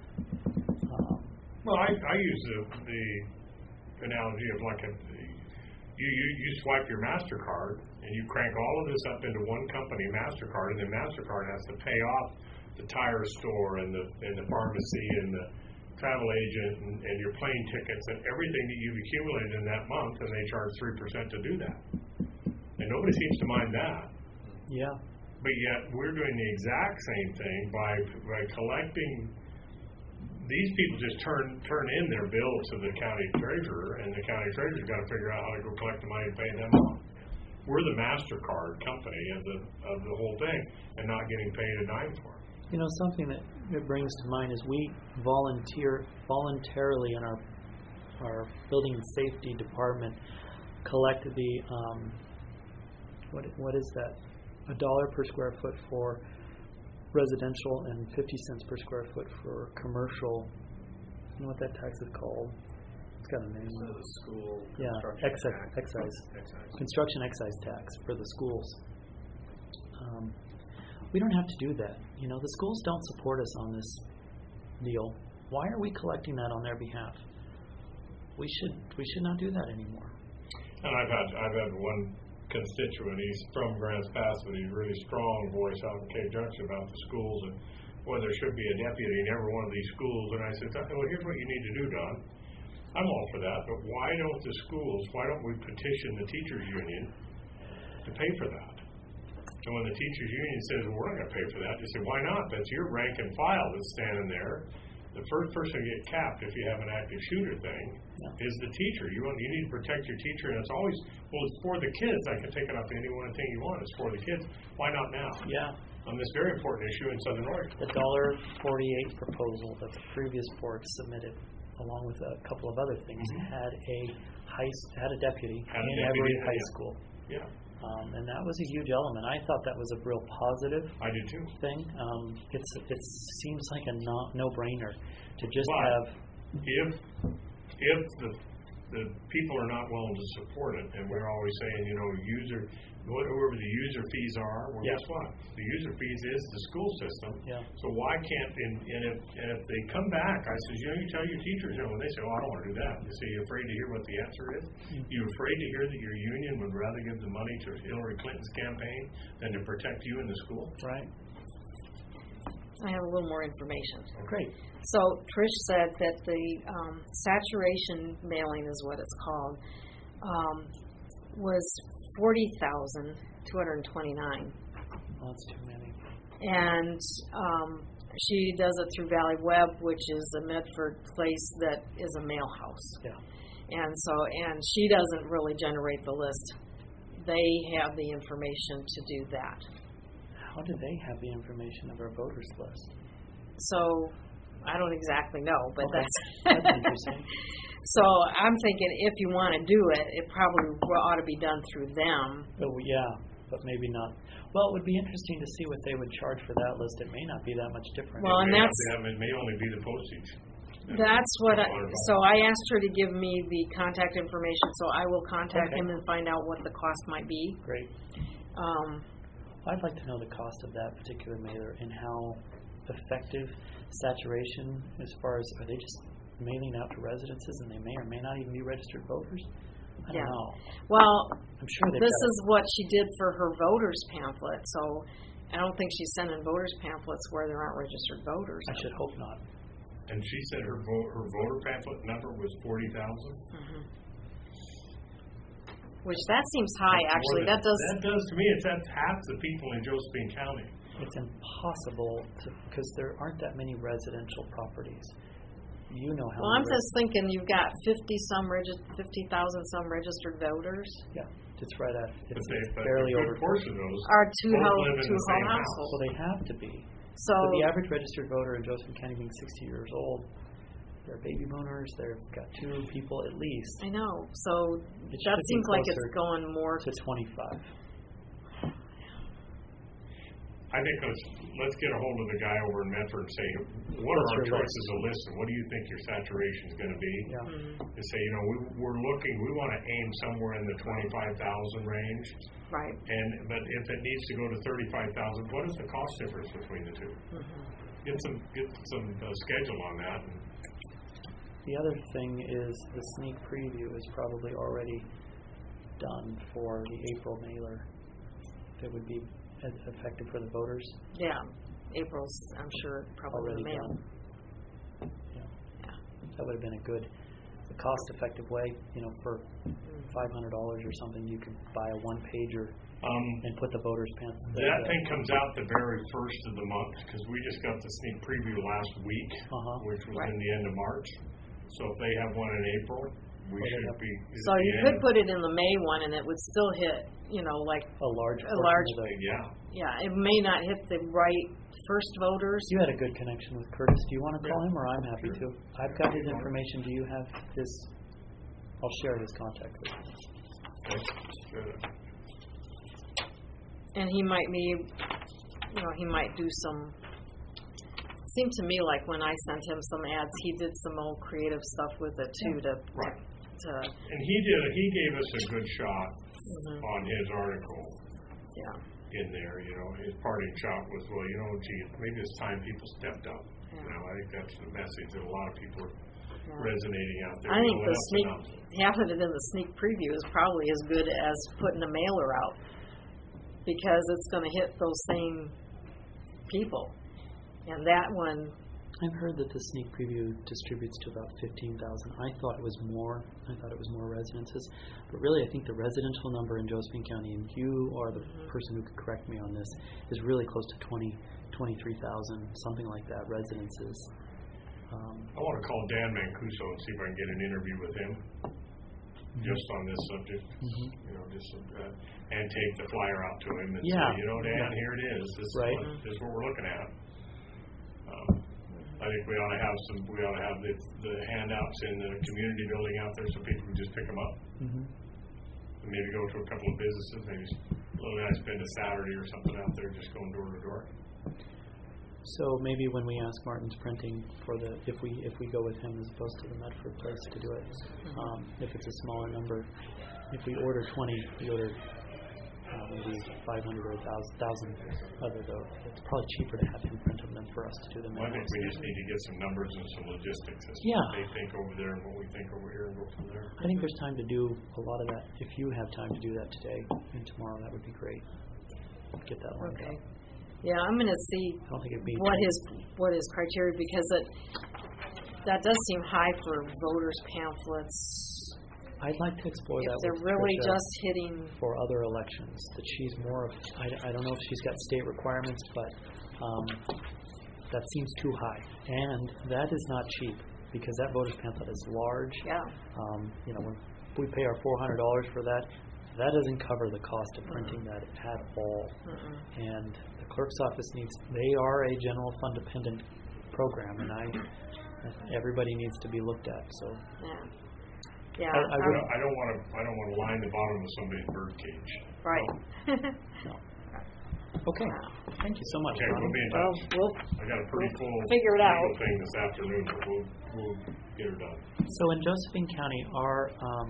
Um,
Well, I, I use the, the analogy of like a, you, you, you swipe your MasterCard and you crank all of this up into one company, MasterCard, and then MasterCard has to pay off the tire store and the, and the pharmacy and the travel agent and, and your plane tickets and everything that you've accumulated in that month, and they charge three percent to do that. And nobody seems to mind that.
yeah,
But yet we're doing the exact same thing by by collecting. These people just turn turn in their bill to the county treasurer, and the county treasurer's got to figure out how to go collect the money and pay them off. We're the MasterCard company of the of the whole thing, and not getting paid a dime for it.
you know, something that it brings to mind is we volunteer voluntarily in our our building and safety department collect the um, what what is that? A dollar per square foot for residential and fifty cents per square foot for commercial. You know what that tax is called? It's got a name.
So the school
Yeah,
construction
excise,
tax.
excise,
Excise.
construction excise tax for the schools. Um, we don't have to do that. You know, the schools don't support us on this deal. Why are we collecting that on their behalf? We should we should not do that anymore.
And I've had I've had one constituent. He's from Grants Pass, but he's a really strong voice out in Cave Junction about the schools and whether there should be a deputy in every one of these schools. And I said, well, here's what you need to do, Don. I'm all for that, but why don't the schools, why don't we petition the teachers union to pay for that? And when the teachers union says, well, we're not going to pay for that, they say, why not? That's your rank and file that's standing there. The first person to get capped if you have an active shooter thing
Yeah.
is the teacher. You want, you need to protect your teacher, and it's always, well, it's for the kids. I can take it up to any one thing you want. It's for the kids. Why not now?
Yeah,
On this very important issue in Southern Oregon.
the dollar forty-eight proposal that the previous board submitted, along with a couple of other things,
Mhm.
had a high s- had a deputy
Had a
in
deputy,
every
yeah.
high school.
Yeah,
Um, and that was a huge element. I thought that was a real positive
I did too.
thing. Um, it's it seems like a no, no-brainer to just
But
have.
if if the the people are not willing to support it, and we're always saying, you know, user what- whoever the user fees are, well,
Yeah.
guess what? The user fees is the school system.
Yeah.
So why can't, and, and if, and if they come back, I says, you know, you tell your teachers, you know, when they say, oh, I don't want to do that. You say, you're afraid to hear what the answer is?
Mm-hmm.
You're afraid to hear that your union would rather give the money to Hillary Clinton's campaign than to protect you in the school?
Right.
I have a little more information.
Great.
So Trish said that the um, saturation mailing is what it's called, um, was forty thousand two hundred twenty-nine.
Well, that's too many.
And um, she does it through Valley Web, which is a Medford place that is a mail house.
Yeah.
And so, and she doesn't really generate the list. They have the information to do that.
How do they have the information of our voters list?
So I don't exactly know, but
Okay.
that's,
That's interesting.
So I'm thinking if you want to do it, it probably ought to be done through them.
Oh, yeah, but maybe not. Well, it would be interesting to see what they would charge for that list. It may not be that much different.
Well,
It
and
may not
that's-
be that, It may only be the postage.
That's what I,
Wonderful.
so I asked her to give me the contact information, so I will contact
Okay.
him and find out what the cost might be.
Great.
Um,
I'd like to know the cost of that particular mailer and how effective saturation, as far as, are they just mailing out to residences and they may or may not even be registered voters? I don't
Yeah.
know.
well,
I'm sure they've
this
got
is what she did for her voters pamphlet, so I don't think she's sending voters pamphlets where there aren't registered voters.
I should hope not.
And she said her vote, her voter pamphlet number was forty thousand?
Mhm. Which that seems high, actually. That does.
That does, to me, it's that's half the people in Josephine County.
It's impossible to, because there aren't that many residential properties. You know how
Well, I'm
many
just thinking you've got fifty some regi- fifty thousand some registered voters.
res- yeah, it's right at,
But
it's
they, but a
barely
good
over.
portion of those
Are two
both
house,
live in
two
the same
home
house.
households.
Well, they have to be.
So,
But the average registered voter in Josephine County being sixty years old, they're baby boomers, they've got two people at least
I know. So
It
that
should be
seems like it's
closer
going more.
to twenty-five.
I think let's, let's get a hold of the guy over in Medford and say, what are
What's
our
your
choices of list, and what do you think your saturation is gonna be?
Yeah.
Mhm.
To say, you know, we, we're looking, we wanna aim somewhere in the twenty-five thousand range,
Right.
and, but if it needs to go to thirty-five thousand, what is the cost difference between the two?
Mhm.
Get some, get some uh, schedule on that, and
The other thing is the sneak preview is probably already done for the April mailer. That would be as effective for the voters.
Yeah. April's, I'm sure, probably
Already
the mail.
done. Yeah.
Yeah.
That would have been a good, a cost-effective way. You know, for five hundred dollars or something, you could buy a one-pager
um,
and put the voters' pants.
that thing comes out the very first of the month, because we just got the sneak preview last week,
Uh-huh.
which was
Right.
in the end of March. So if they have one in April, we
Well, they
should
have-
be.
So
at the
you
end
could
of-
put it in the May one, and it would still hit. You know, like
A large.
A
portion
large-
of the-
Yeah.
yeah, it may not hit the right first voters.
You had a good connection with Curtis. Do you want to call
Yeah.
him, or I'm happy
Sure.
to? I've got his information. Do you have his? I'll share his contact with you.
Okay. Good.
And he might be, you know, he might do some. Seemed to me like when I sent him some ads, he did some old creative stuff with it too. To
Right.
to
And he did, he gave us a good shot
mhm.
on his article
yeah.
in there, you know, his parting shot was, well, you know, gee, maybe it's time people stepped up. You
Yeah.
know, I think that's the message that a lot of people are
Yeah.
resonating out there.
I
You
think
know,
the
enough's
sneak,
enough.
having it in the sneak preview is probably as good as putting a mailer out, because it's going to hit those same people. And that one,
I've heard that the sneak preview distributes to about fifteen thousand. I thought it was more. I thought it was more residences. But really, I think the residential number in Josephine County, and you are the person who could correct me on this, is really close to twenty, twenty-three thousand, something like that, residences. Um,
I want to call Dan Mancuso and see if I can get an interview with him, just on this subject,
mhm.
you know, just, uh, and take the flyer out to him and
Yeah.
say, you know, Dan,
Yeah.
here it is. This is
Right.
what, this is what we're looking at. Um, I think we ought to have some, we ought to have the, the handouts in the community building out there so people can just pick them up.
Mhm.
And maybe go to a couple of businesses, maybe a little guy spend a Saturday or something out there just going door to door.
So maybe when we ask Martin's Printing for the, if we if we go with him as opposed to the Medford place to do it, um, if it's a smaller number, if we order twenty, we order uh, maybe five hundred or one thousand other though. It's probably cheaper to have him print them than for us to do them.
Well, I think
in-house.
we just need to get some numbers and some logistics as to
Yeah.
what they think over there and what we think over here and go from there.
I think there's time to do a lot of that. If you have time to do that today and tomorrow, that would be great. Get that lined
Okay.
up.
Yeah, I'm going to see
I don't think it'd be
what his what his criteria, because it that does seem high for voters pamphlets.
I'd like to explore
If
that
they're
with
really
Tricia
just hitting,
for other elections. That she's more of. I, I don't know if she's got state requirements, but um, that seems too high, and that is not cheap because that voters pamphlet is large.
yeah,
Um, you know, when we pay our four hundred dollars for that, that doesn't cover the cost of printing that at all.
mm-mm.
And the clerk's office needs, they are a general fund dependent program, and I, everybody needs to be looked at, so.
yeah, yeah,
I- I
I
would-
don't, I don't want to. I don't want to line the bottom of somebody's bird cage.
right.
No. Okay, thank you so much.
Okay, we'll be in
Well,
touch.
we'll
I got a pretty
we'll
full
figure it out.
legal thing this afternoon, but we'll we'll get her done.
So in Josephine County, our um,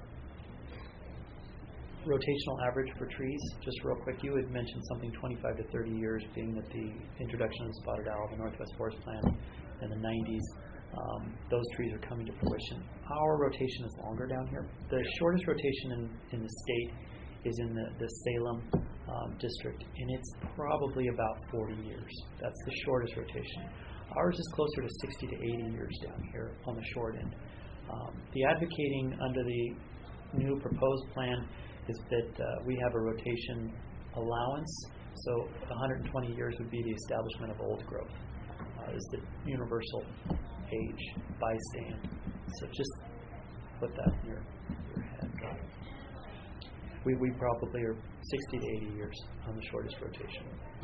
rotational average for trees, just real quick, you had mentioned something twenty-five to thirty years, being that the introduction of the spotted owl, the Northwest Forest Plan, in the nineties, um, those trees are coming to fruition. Our rotation is longer down here. The shortest rotation in, in the state is in the, the Salem um, district, and it's probably about forty years. That's the shortest rotation. Ours is closer to sixty to eighty years down here on the short end. Um, the advocating under the new proposed plan is that uh, we have a rotation allowance, so one hundred twenty years would be the establishment of old growth, uh, is the universal age by stand. So just put that in your, your head.
Got it.
We, we probably are sixty to eighty years on the shortest rotation.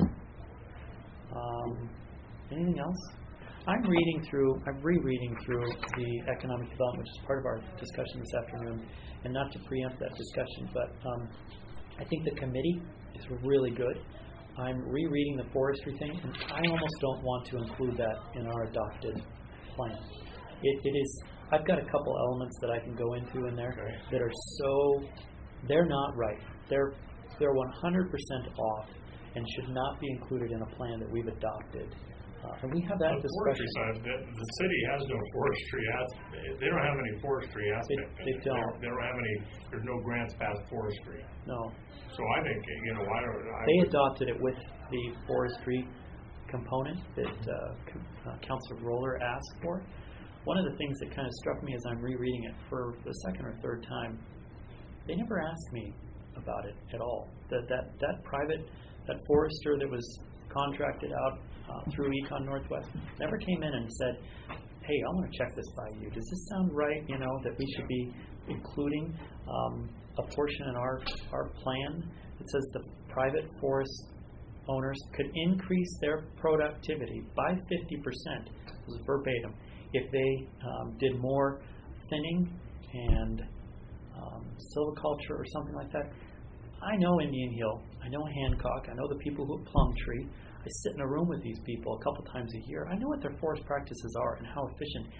Um, anything else? I'm reading through, I'm rereading through the economic development, which is part of our discussion this afternoon, and not to preempt that discussion, but um, I think the committee is really good. I'm rereading the forestry thing, and I almost don't want to include that in our adopted plan. It, it is, I've got a couple elements that I can go into in there
Okay.
that are so, they're not right. They're they're one hundred percent off and should not be included in a plan that we've adopted. Uh, and we have that
The
discussion.
forestry side, the, the city has no forestry aspect. They don't have any forestry aspect.
They- they
in it.
don't.
They don't have any. There's no grants past forestry.
No,
So I think you know I don't. I
they
would-
adopted it with the forestry component that uh, C- uh, Councilor Roller asked for. One of the things that kind of struck me as I'm rereading it for the second or third time, they never asked me about it at all. That that that private, that forester that was contracted out uh, through Econ Northwest never came in and said, "Hey, I want to check this by you. Does this sound right? You know that we should be including um, a portion in our our plan that says the private forest owners could increase their productivity by fifty percent." This is verbatim. If they um, did more thinning and um, silviculture or something like that. I know Indian Hill. I know Hancock. I know the people who Plumtree. I sit in a room with these people a couple times a year. I know what their forest practices are and how efficient.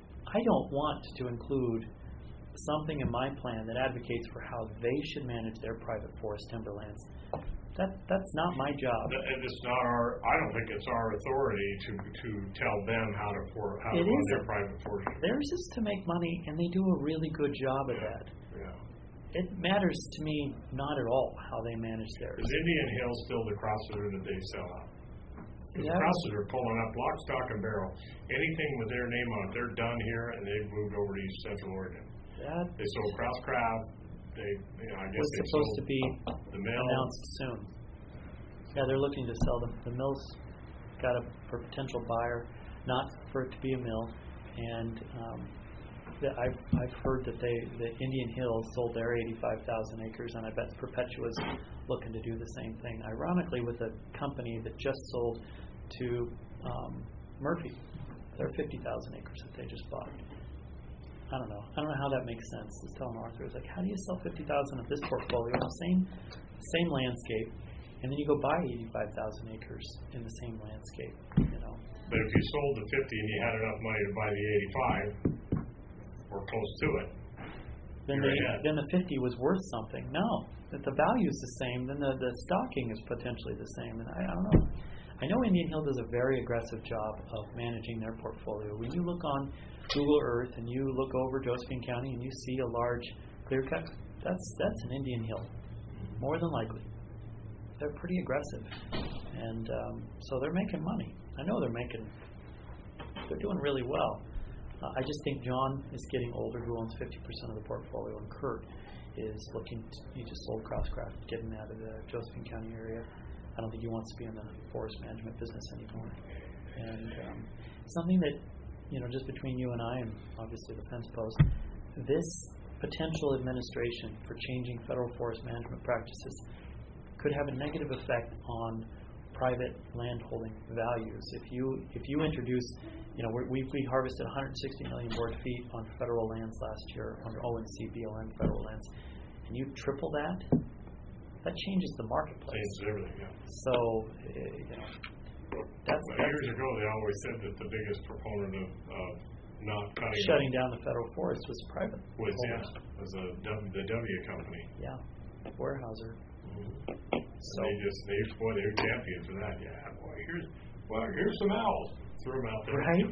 I don't want to include something in my plan that advocates for how they should manage their private forest timberlands. That that's not my job.
And it's not our. I don't think it's our authority to to tell them how to for how to
It
run their
isn't.
private forestry.
Theirs is to make money, and they do a really good job at that.
Yeah.
It matters to me not at all how they manage theirs.
Is Indian Hill still the crosser that they sell out? Because
Yeah.
the crosses are pulling up lock, stock, and barrel. Anything with their name on it, they're done here, and they've moved over to East Central Oregon.
That
They sold Cross Craft. They, you know, I guess
was
they
supposed
sold
to be
the mill.
announced soon. Yeah, they're looking to sell them. The mill's got a for potential buyer, not for it to be a mill, and um, the, I've I've heard that they that Indian Hill sold their eighty-five thousand acres, and I bet Perpetua's looking to do the same thing. Ironically, with a company that just sold to um, Murphy, their fifty thousand acres that they just bought. I don't know. I don't know how that makes sense. I was telling Arthur, I was like, how do you sell fifty thousand of this portfolio, same same landscape, and then you go buy eighty-five thousand acres in the same landscape? You know.
But if you sold the fifty and you had enough money to buy the eighty-five, or close to it,
Then
You're
the
ahead.
then the fifty was worth something. No, that the value is the same, then the, the stocking is potentially the same. And I, I don't know. I know Indian Hill does a very aggressive job of managing their portfolio. When you look on Google Earth and you look over Josephine County and you see a large clear cut, that's that's an Indian Hill, more than likely. They're pretty aggressive, and um, so they're making money. I know they're making, they're doing really well. Uh, I just think John is getting older, who owns fifty percent of the portfolio, and Kurt is looking to, he just sold Crosscraft, getting out of the Josephine County area. I don't think he wants to be in the forest management business anymore. And um, something that, you know, just between you and I, and obviously the fence post, this potential administration for changing federal forest management practices could have a negative effect on private landholding values. If you if you introduce, you know, we we harvested one hundred sixty million board feet on federal lands last year under O N C B L M federal lands, and you triple that, that changes the marketplace.
Changes everything, yeah.
So, uh, you know, that's,
Well,
that's
years ago, they always said that the biggest proponent of, of not cutting
shutting down the federal forest was private.
was yeah,
owners.
was a W, the W company.
Yeah, Weyerhaeuser.
So they just they boy they were champions for that. Yeah, boy, here's well here's some owls. Threw them out there.
Right.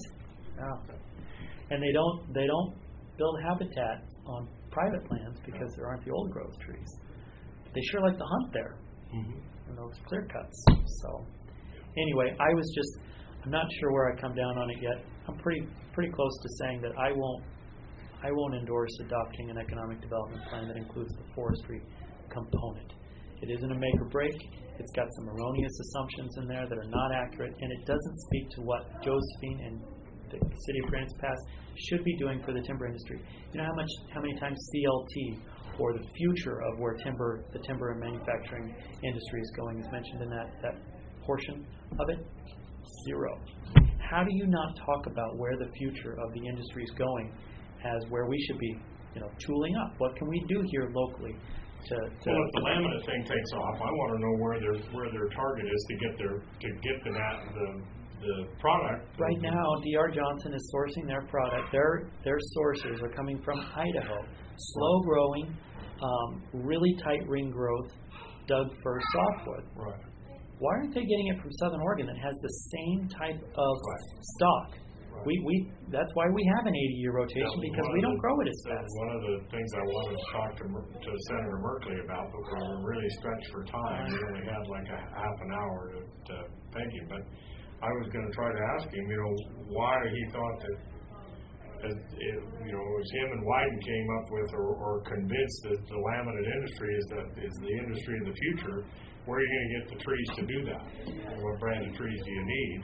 Yeah. And they don't they don't build habitat on private lands because there aren't the old growth trees. They sure like to hunt there.
Mm-hmm.
In those clear cuts. So anyway, I was just I'm not sure where I come down on it yet. I'm pretty pretty close to saying that I won't I won't endorse adopting an economic development plan that includes the forestry component. It isn't a make or break. It's got some erroneous assumptions in there that are not accurate, and it doesn't speak to what Josephine and the City of Grants Pass should be doing for the timber industry. You know how much, how many times C L T or the future of where timber, the timber and manufacturing industry is going is mentioned in that, that portion of it? Zero. How do you not talk about where the future of the industry is going as where we should be, you know, tooling up? What can we do here locally? To, to
well, if the laminate thing takes off, I want to know where their where their target is to get their to get the nat, the the product.
Right now, D R Johnson is sourcing their product. Their their sources are coming from Idaho, slow growing, um, really tight ring growth, Doug fir softwood.
Right.
Why aren't they getting it from Southern Oregon that has the same type of
Right.
stock?
Right.
We we that's why we have an eighty-year rotation
That was
because
one
we
of
don't
the-
grow it as
that was
fast.
one of the things I wanted to talk to Mer- to Senator Merkley about, but we were really stretched for time. We only had like a half an hour to, to thank him. But I was going to try to ask him, you know, why he thought that, that it, you know, it was him and Wyden came up with or, or convinced that the laminate industry is the is the industry of the future. Where are you going to get the trees to do that? And what brand of trees do you need?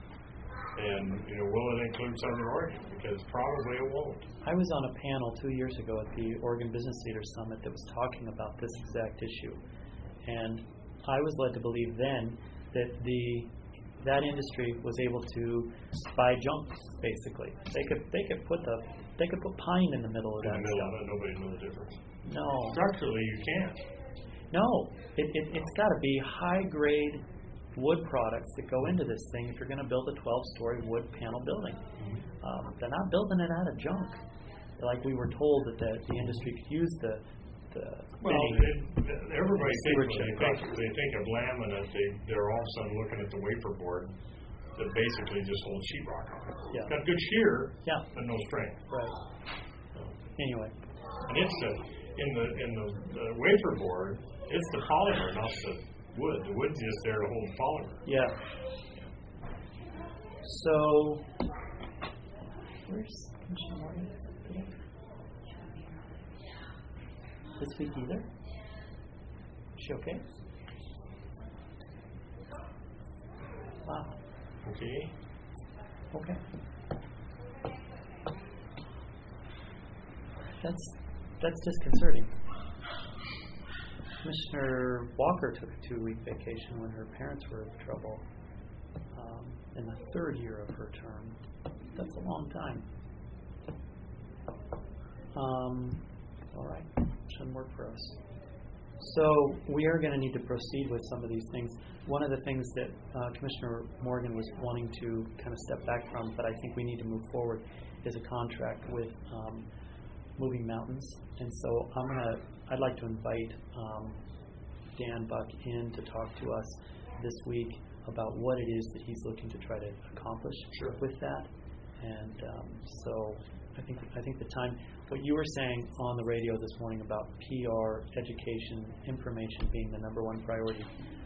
And, you know, will it include Southern Oregon? Because probably it won't.
I was on a panel two years ago at the Oregon Business Leaders Summit that was talking about this exact issue, and I was led to believe then that the that industry was able to buy junk. Basically, they could they could put the they could put pine in the middle of
In
that
the middle of
stuff.
it, nobody knows the difference.
No,
Structurally, you can't.
no, it, it, it's got to be high grade wood products that go into this thing if you're going to build a twelve-story wood panel building. Um, they're not building it out of junk. Like we were told that the, the industry could use the, the
Well,
bidding.
it, everybody thinks when they
Stewardship
think,
process.
they think of laminate, they, they're all of a sudden looking at the wafer board that basically just holds sheetrock on it.
Yeah.
It's got good shear,
Yeah,
but no strength.
right. Anyway,
And it's the, in the in the, the wafer board, it's the polymer, not the wood. The wood's just there to hold the polymer.
yeah. So, where's Commissioner Morgan today? This week either? Is she okay? Wow.
Okay.
Okay. That's that's disconcerting. Commissioner Walker took a two-week vacation when her parents were in trouble um, in the third year of her term. That's a long time. Um, all right, shouldn't work for us. So we are going to need to proceed with some of these things. One of the things that uh, Commissioner Morgan was wanting to kind of step back from, but I think we need to move forward, is a contract with um, Moving Mountains. And so I'm going to, I'd like to invite um, Dan Buck in to talk to us this week about what it is that he's looking to try to accomplish
Sure.
with that. And um, so I think I think the time, what you were saying on the radio this morning about P R, education, information being the number one priority,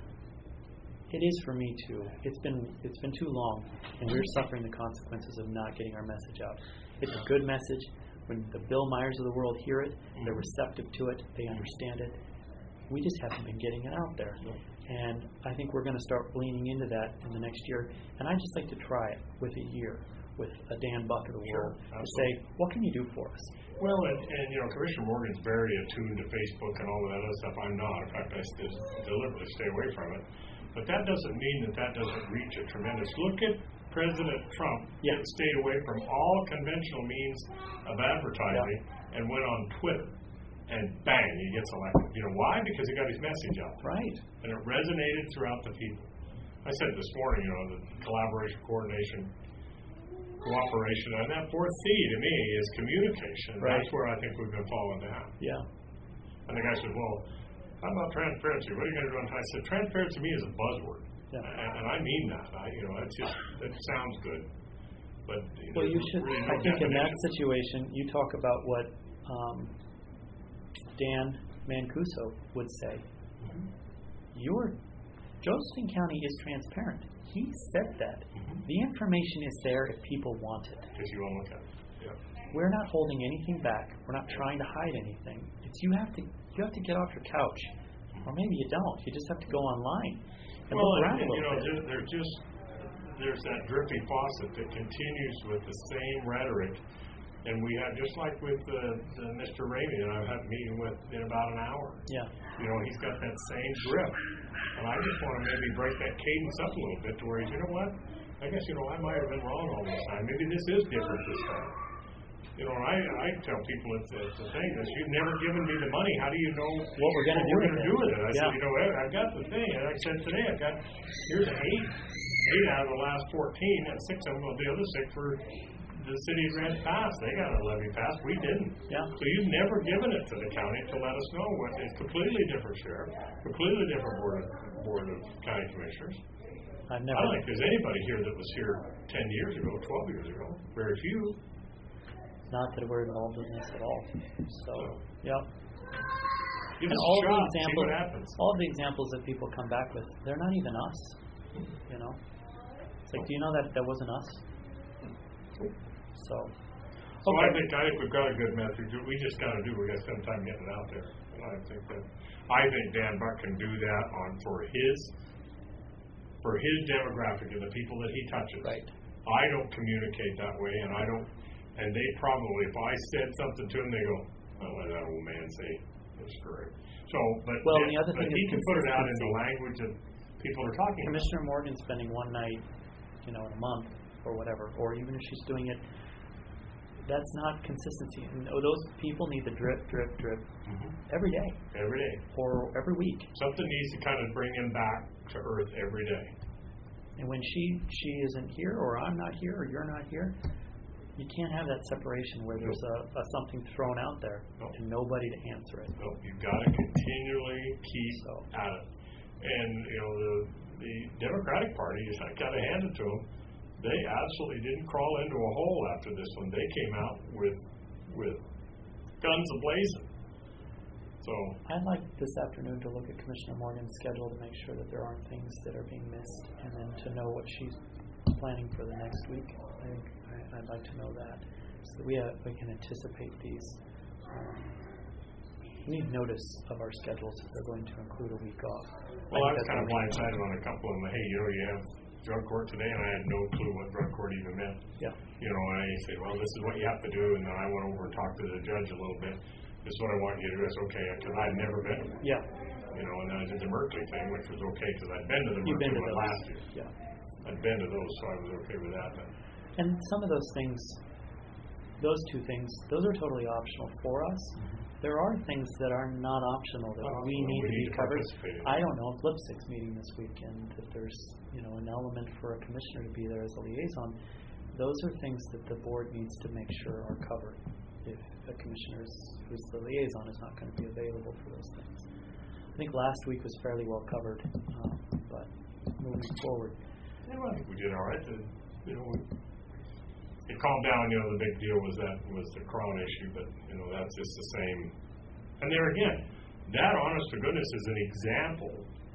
it is for me too. It's been it's been too long, and we're suffering the consequences of not getting our message out. It's a good message. When the Bill Myers of the world hear it, they're receptive to it, they understand it. We just haven't been getting it out there. And I think we're going to start leaning into that in the next year. And I'd just like to try it with a year, with a Dan Buck of the
Sure,
world, to
absolutely.
say, what can you do for us?
Well, and, and you know, Commissioner Morgan's very attuned to Facebook and all of that other stuff. I'm not. In fact, I still deliberately stay away from it. But that doesn't mean that that doesn't reach a tremendous. Look at President Trump.
Yeah.
Stayed away from all conventional means of advertising and went on Twitter, and bang, he gets elected. You know why? Because he got his message out,
Right.
and it resonated throughout the people. I said this morning, you know, the collaboration, coordination, cooperation, and that fourth C to me is communication.
Right.
That's where I think we've been falling down.
Yeah.
And the guy says, well, how about transparency? What are you going to do on time? I said, transparency to me is a buzzword.
Yeah.
And, and I mean that. I, you know, that's just, it sounds good. But you know,
Well, you should,
really
I
no
think in that
definition.
situation, you talk about what um, Dan Mancuso would say.
Mhm.
Your, Josephine County is transparent. He said that.
Mhm.
The information is there if people want it.
If you want to look at it. Yeah.
We're not holding anything back. We're not trying to hide anything. It's you have to you have to get off your couch, or maybe you don't. You just have to go online and
Well,
look
and,
around a
and, you
little
know,
bit.
there, there's just, there's that drippy faucet that continues with the same rhetoric. And we have, just like with the, the Mister Ramey that I've had a meeting with in about an hour.
Yeah.
You know, he's got that same drip. And I just want to maybe break that cadence up a little bit to where he's, you know what? I guess, you know, I might have been wrong all this time. Maybe this is different this time. You know, I, I tell people it's, it's the thing is, you've never given me the money. How do you know
What we're gonna do
we're
with
going to
it?
do with it? I
Yeah.
said, you know, I- I've got the thing. And I said today, I've got, here's an eight. Eight out of the last fourteen, and six of them, well, the other six were the city of Grants passed. They got a levy passed. We didn't.
Yeah.
So you've never given it to the county to let us know what it's completely different sheriff, completely different board of, board of county commissioners.
I've
I
never.
don't think there's anybody here that was here ten years ago, twelve years ago. Very few.
Not that we're involved in this at all. So, yeah.
Give
And
us
all
a
the
shot. See
examples,
what happens.
all the examples that people come back with, they're not even us. You know, it's like, do you know that that wasn't us? So,
So I
okay.
think I think we've got a good message. We just got to do. We got to spend time getting it out there. And I think that I think Dan Buck can do that on for his for his demographic and the people that he touches.
Right.
I don't communicate that way, and I don't. And they probably, if I said something to them, they go, "Well, let that old man say it's correct." So, but
Well,
Dan-
the other
but
thing
he
is
can put it out into
consistency.
language that people are talking about.
Commissioner Morgan spending one night, you know, in a month or whatever, or even if she's doing it, that's not consistency. And those people need the drip, drip, drip
Mhm.
every day
Every day,
or every week.
something needs to kind of bring him back to earth every day.
And when she she isn't here, or I'm not here, or you're not here, you can't have that separation where there's a, a something thrown out there
Nope.
and nobody to answer it.
No, you've got to continually keep
So.
at it. And you know the the Democratic Party, I got to hand it to them. They absolutely didn't crawl into a hole after this one. They came out with with guns ablazing. So
I'd like this afternoon to look at Commissioner Morgan's schedule to make sure that there aren't things that are being missed, and then to know what she's planning for the next week. I think I, I'd like to know that, so that we have, we can anticipate these. Um, we need notice of our schedules if they're going to include a week off.
well, I was
think
kind of
that's
blindsided on a couple of them. Hey, you know, you have drug court today, and I had no clue what drug court even meant.
Yeah.
You know, and I say, well, this is what you have to do, and then I went over and talked to the judge a little bit. This is what I want you to do. It's okay, because I'd never been.
Yeah.
You know, and then I did the Merkley thing, which was okay, because I'd been to the
You've been
Merkley
to
one
those.
last year.
Yeah.
I'd been to those, so I was okay with that. But
And some of those things, those two things, those are totally optional for us. There are things that are not optional that
Oh,
we
well,
need
we
to
need
be
to
covered.
participate in.
I don't know if Lipstick's meeting this weekend, if there's, you know, an element for a commissioner to be there as a liaison. Those are things that the board needs to make sure are covered. if a commissioner is- who's the liaison is not going to be available for those things. I think last week was fairly well covered, um, but moving forward.
Yeah, well, I think we did all right. The, you know, we, it calmed down. You know, the big deal was that was the Crown issue, but you know that's just the same. And there again, that honest to goodness is an example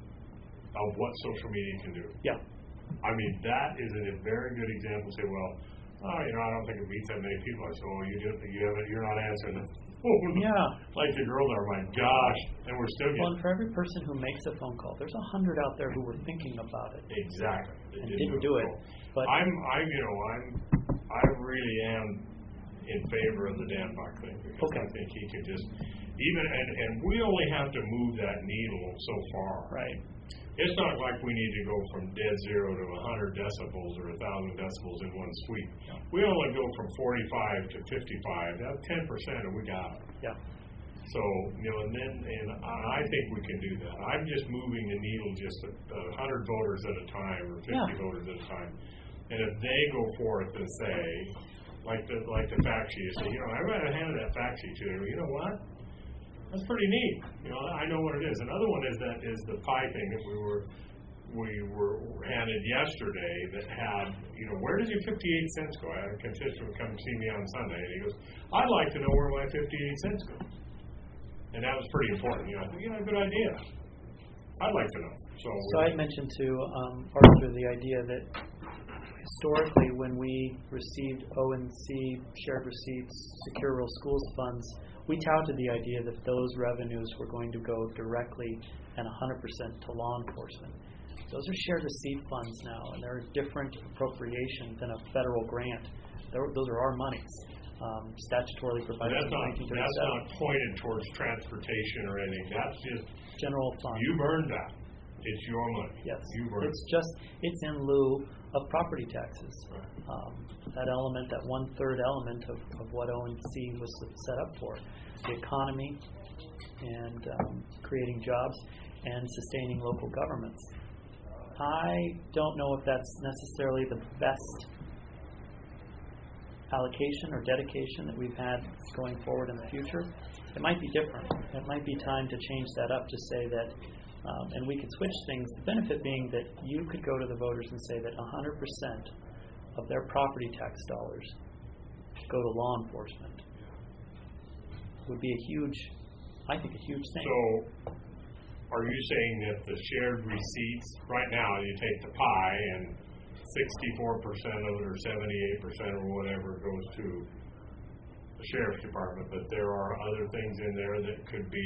of what social media can do.
Yeah.
I mean, that is a very good example. Say, well, oh, you know, I don't think it meets that many people. I said, oh, you do, you haven't, you're not answering the phone.
Yeah.
Like the girls are. My gosh, and we're still
Well,
getting
and for every person who makes a phone call, there's a hundred out there who were thinking about it
exactly. They
and
didn't
didn't do it. But
I'm, I'm, you know, I'm, I really am in favor of the Dan Buck thing because
Okay.
I think he could just even, and, and we only have to move that needle so far.
right.
It's not like we need to go from dead zero to one hundred decibels or one thousand decibels in one sweep. We only go from forty-five to fifty-five. That's ten percent, and we got it.
Yeah.
So, you know, and then, and I think we can do that. I'm just moving the needle just a, a hundred voters at a time or fifty
Yeah.
voters at a time. And if they go forth and say, like the like the fact sheet, say, you know, I ran handed that fact sheet to you. You know what? That's pretty neat. You know, I know what it is. Another one is that is the pie thing that we were we were handed yesterday that had, you know, where does your fifty-eight cents go? I had a constituent come see me on Sunday, and he goes, I'd like to know where my fifty-eight cents goes. And that was pretty important. You know, I think, you know, good idea. I'd like to know. So,
So I had mentioned to um, Arthur the idea that historically, when we received O and C shared receipts, secure rural schools funds, we touted the idea that those revenues were going to go directly and one hundred percent to law enforcement. Those are shared receipt funds now, and they're a different appropriation than a federal grant. They're, those are our monies, um, statutorily
but
provided
that's
in
not
nineteen
that's
thirty-seven.
not pointed towards transportation or anything. That's just
General fund.
you've earned that. It's your money.
Yes,
You've earned
it's just, it's in lieu of property taxes.
Right.
Um, that element, that one-third element of, of what O and C was set up for, the economy and um, creating jobs and sustaining local governments. I don't know if that's necessarily the best allocation or dedication that we've had going forward in the future. It might be different. It might be time to change that up to say that Um, and we could switch things, the benefit being that you could go to the voters and say that one hundred percent of their property tax dollars go to law enforcement. Would be a huge, I think, a huge thing.
So, are you saying that the shared receipts, right now, you take the pie and sixty-four percent of it or seventy-eight percent or whatever goes to the sheriff's department, but there are other things in there that could be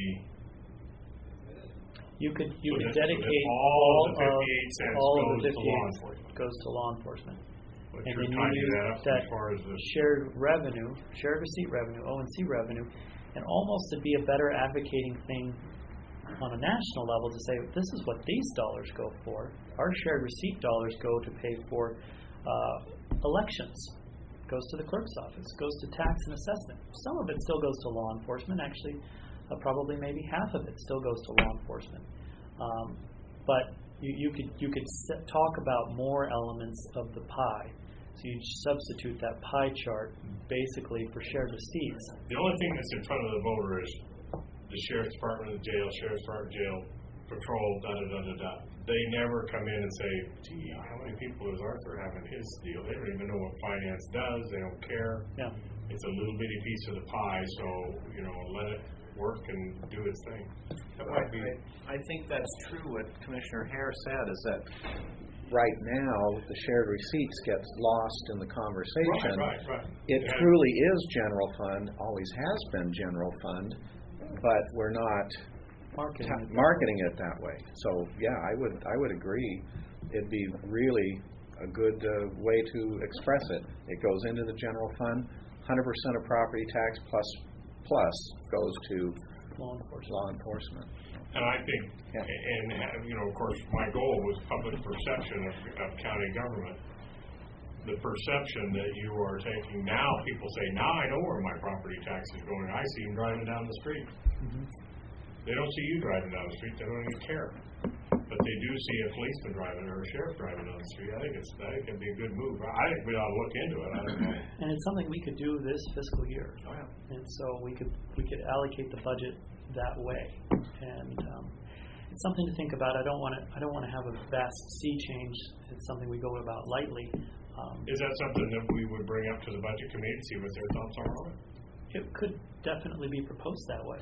You could you
So
could
that- so that
dedicate
all of the
of-
fifty-eight cents
all of
goes
the
to law
fifty-eight
enforcement.
goes to law enforcement.
But
And
you're
then you
tying
use
that up
that
as far as the
shared revenue, shared receipt revenue, O and C revenue, and almost to be a better advocating thing on a national level to say, this is what these dollars go for. Our shared receipt dollars go to pay for uh, elections. Goes to the clerk's office, goes to tax and assessment. Some of it still goes to law enforcement. Actually, uh, probably maybe half of it still goes to law enforcement. Um, but you, you could you could set, talk about more elements of the pie. So you substitute that pie chart basically for shared receipts.
The only thing that's in front of the voter is the sheriff's department, the jail, sheriff's department, jail, patrol, da da da da da. They never come in and say, gee, how many people is Arthur having his deal? They don't even know what finance does. They don't care.
Yeah.
It's a little bitty piece of the pie, so, you know, let it work and do its thing. That might be.
I, I think that's true. What Commissioner Hare said is that right now the shared receipts gets lost in the conversation.
Right, right, right.
It
Yeah.
truly is general fund, always has been general fund, but we're not
Marketing.
ta-
it.
marketing it that way. So yeah, I would I would agree. It'd be really a good uh, way to express it. It goes into the general fund. one hundred percent of property tax plus plus goes to
Law enforcement.
law enforcement.
And I think,
Yeah.
and, have- you know, of course, my goal was public perception of, of county government. The perception that you are taking, now people say, now I know where my property tax is going. I see them driving down the street.
Mm-hmm.
They don't see you driving down the street. They don't even care. but they do see a policeman driving or a sheriff driving on the street. I think it's, I think it'd be a good move. I think we ought to look into it. I don't know.
And it's something we could do this fiscal year.
Oh, yeah.
And so we could, we could allocate the budget that way. And um, it's something to think about. I don't want to, I don't want to have a vast sea change. It's something we go about lightly. Um,
Is that something that we would bring up to the budget committee, see what their thoughts are on it?
It could definitely be proposed that way.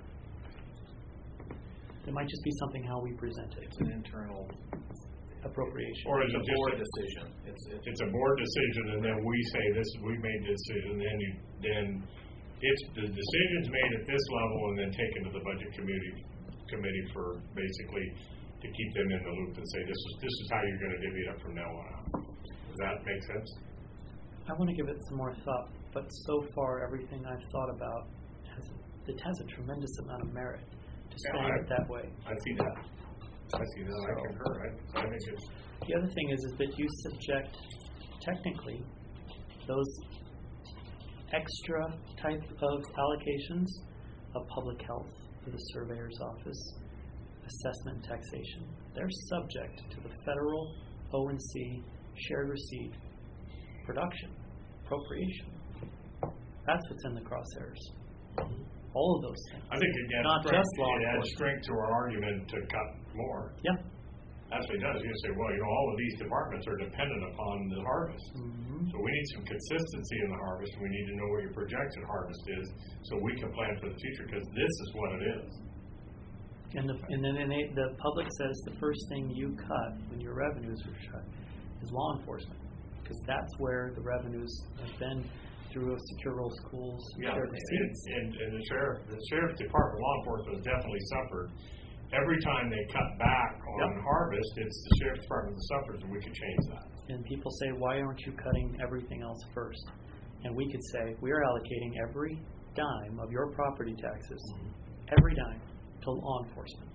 It might just be something how we present it.
It's an internal
Appropriation.
Or is it
it's a
just
board
a,
decision. It's, it's
it's a board decision, and then we say this, we made the decision, and then you, then it's the decision's made at this level, and then taken to the budget committee committee for basically to keep them in the loop and say this is this is how you're going to divvy it up from now on out. Does that make sense?
I want to give it some more thought, but so far everything I've thought about has it has a tremendous amount of merit to
Yeah,
spend
I-
it that way.
I see that. I see that. I concur. I, I think it's
The other thing is, is that you subject, technically, those extra type of allocations of public health for the surveyor's office, assessment and taxation. They're subject to the federal O and C shared receipt production, appropriation. That's what's in the crosshairs. All of those things.
I think it adds
Not
strength,
just law
it adds
enforcement.
strength to our argument to cut more.
Yeah.
That's what it does. You say, well, you know, all of these departments are dependent upon the harvest.
Mm-hmm.
So we need some consistency in the harvest. We need to know what your projected harvest is so we can plan for the future, because this is what it is.
And, the, and then and they, the public says the first thing you cut when your revenues are cut is law enforcement, because that's where the revenues have been through a secure rural schools,
Yeah,
shared
and,
receipts.
and, and the sheriff, the sheriff's department, law enforcement has definitely suffered. Every time they cut back on
Yep.
harvest, it's the sheriff's department that suffers, and we could change that.
And people say, why aren't you cutting everything else first? And we could say, we are allocating every dime of your property taxes, every dime, to law enforcement.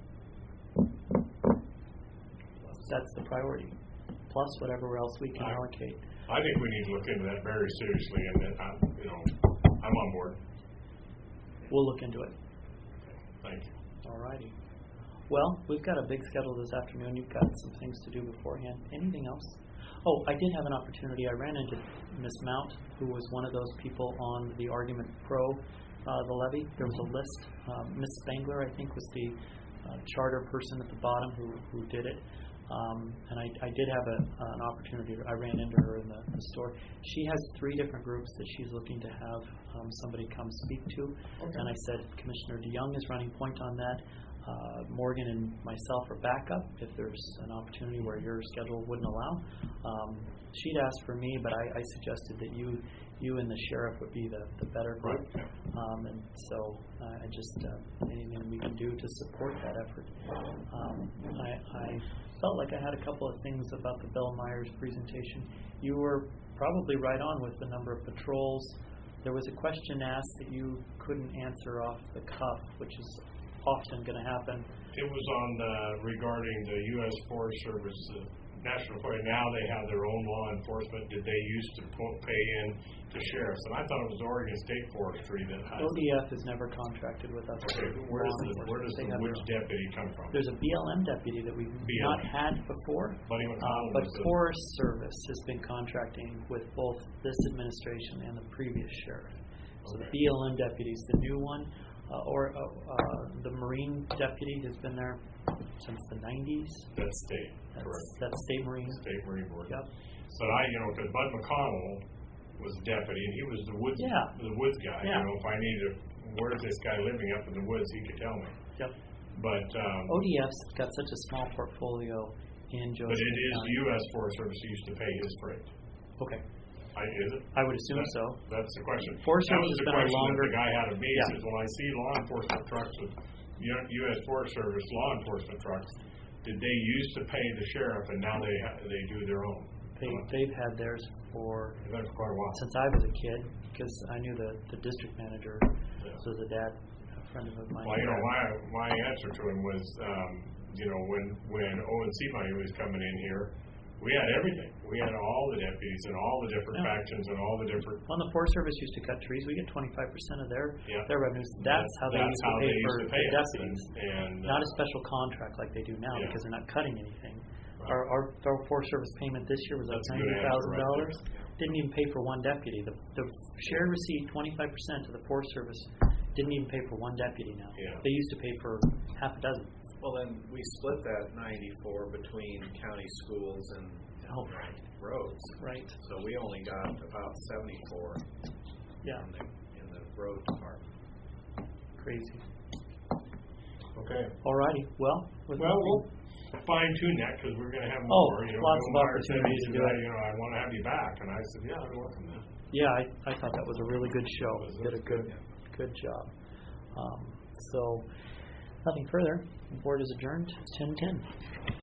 That's the priority, plus whatever else we can
I-
allocate.
I think we need to look into that very seriously, and that, I, you know, I'm on board.
We'll look into it.
Thank you.
All righty. Well, we've got a big schedule this afternoon. You've got some things to do beforehand. Anything else? Oh, I did have an opportunity. I ran into Miss Mount, who was one of those people on the argument pro uh, the levy. There was a list. Um, Miss Spangler, I think, was the uh, charter person at the bottom who, who did it. Um, and I, I did have a, uh, an opportunity. I ran into her in the, the store. She has three different groups that she's looking to have um, somebody come speak to.
Okay.
And I said, Commissioner DeYoung is running point on that. Uh, Morgan and myself are backup if there's an opportunity where your schedule wouldn't allow. Um, she'd asked for me, but I, I suggested that you you and the sheriff would be the, the better group. Um, and so uh, I just, uh, anything we can do to support that effort. Um, I, I felt like I had a couple of things about the Bell Myers presentation. You were probably right on with the number of patrols. There was a question asked that you couldn't answer off the cuff, which is often going to happen.
It was on uh, regarding the U S Forest Service, uh, National Forest. Now they have their own law enforcement. Did they used to po- pay in to sheriffs? And I thought it was Oregon State Forestry that has.
O D F has never contracted with us.
Okay, where does the, where does
They
the
have
which
their own.
deputy come from?
There's a B L M deputy that we've
B L M.
not had before.
Buddy
Uh,
McConnell
but
was the-
Forest Service has been contracting with both this administration and the previous sheriff. So the
Okay.
B L M deputy is the new one, uh, or uh, uh, the Marine deputy has been there since the nineties.
That's state,
That's,
correct?
that's State Marine.
State Marine Board.
Yep.
But I, you know, because Bud McConnell was a deputy, and he was the woods,
Yeah.
the woods guy.
Yeah.
You know, if I needed, where's this guy living up in the woods, he could tell me.
Yep.
But um,
O D F's got such a small portfolio in Joseph
but it is
County.
U S Forest Service used to pay his freight.
Okay.
I, is it?
I would assume
That-
so.
That's the question.
Forest
That
Service
was
has
the
been a
question
longer-
that the guy had of me. He
Yeah.
says, "Well, I see law enforcement trucks with U- U.S. Forest Service law enforcement trucks. Did they used to pay the sheriff, and now they ha- they do their own?"
They, they've had theirs for
They've had it for quite a while.
since I was a kid, because I knew the, the district manager
Yeah.
was a dad, a friend of mine.
Well, you know, my my answer to him was, um, you know, when when O and C money was coming in here, We had everything. We had all the deputies and all the different
Yeah.
factions and all the different.
When the Forest Service used to cut trees, we get twenty-five percent of their
Yeah.
their revenues. That's how they
That's
used to
how
pay
they
for
used to pay
the
us,
deputies.
and, and
Not
uh,
a special contract like they do now
Yeah.
because they're not cutting anything.
Right.
Our, our our Forest Service payment this year was like
That's a good
ninety
answer
thousand
right
dollars.
there.
Didn't even pay for one deputy. The the shared receipt twenty-five percent to the Forest Service didn't even pay for one deputy now.
Yeah.
They used to pay for half a dozen.
Well, then we split that ninety-four between county schools and
Oh, right.
roads.
Right.
So we only got about seventy-four
Yeah.
in the, in the road department.
Crazy.
Okay.
Alrighty. Well. with
Well,
nothing-
we'll fine tune that because we're going to have
Oh,
more. You know,
lots
Bill
of
Meyer said,
opportunities to
he
do
said,
it.
You know, I want to have you back, and I said, yeah, I'd welcome that.
Yeah, I, I thought that was a really good show.
Was
Did a
it?
good good job. Um, so nothing further. The board is adjourned. It's ten ten.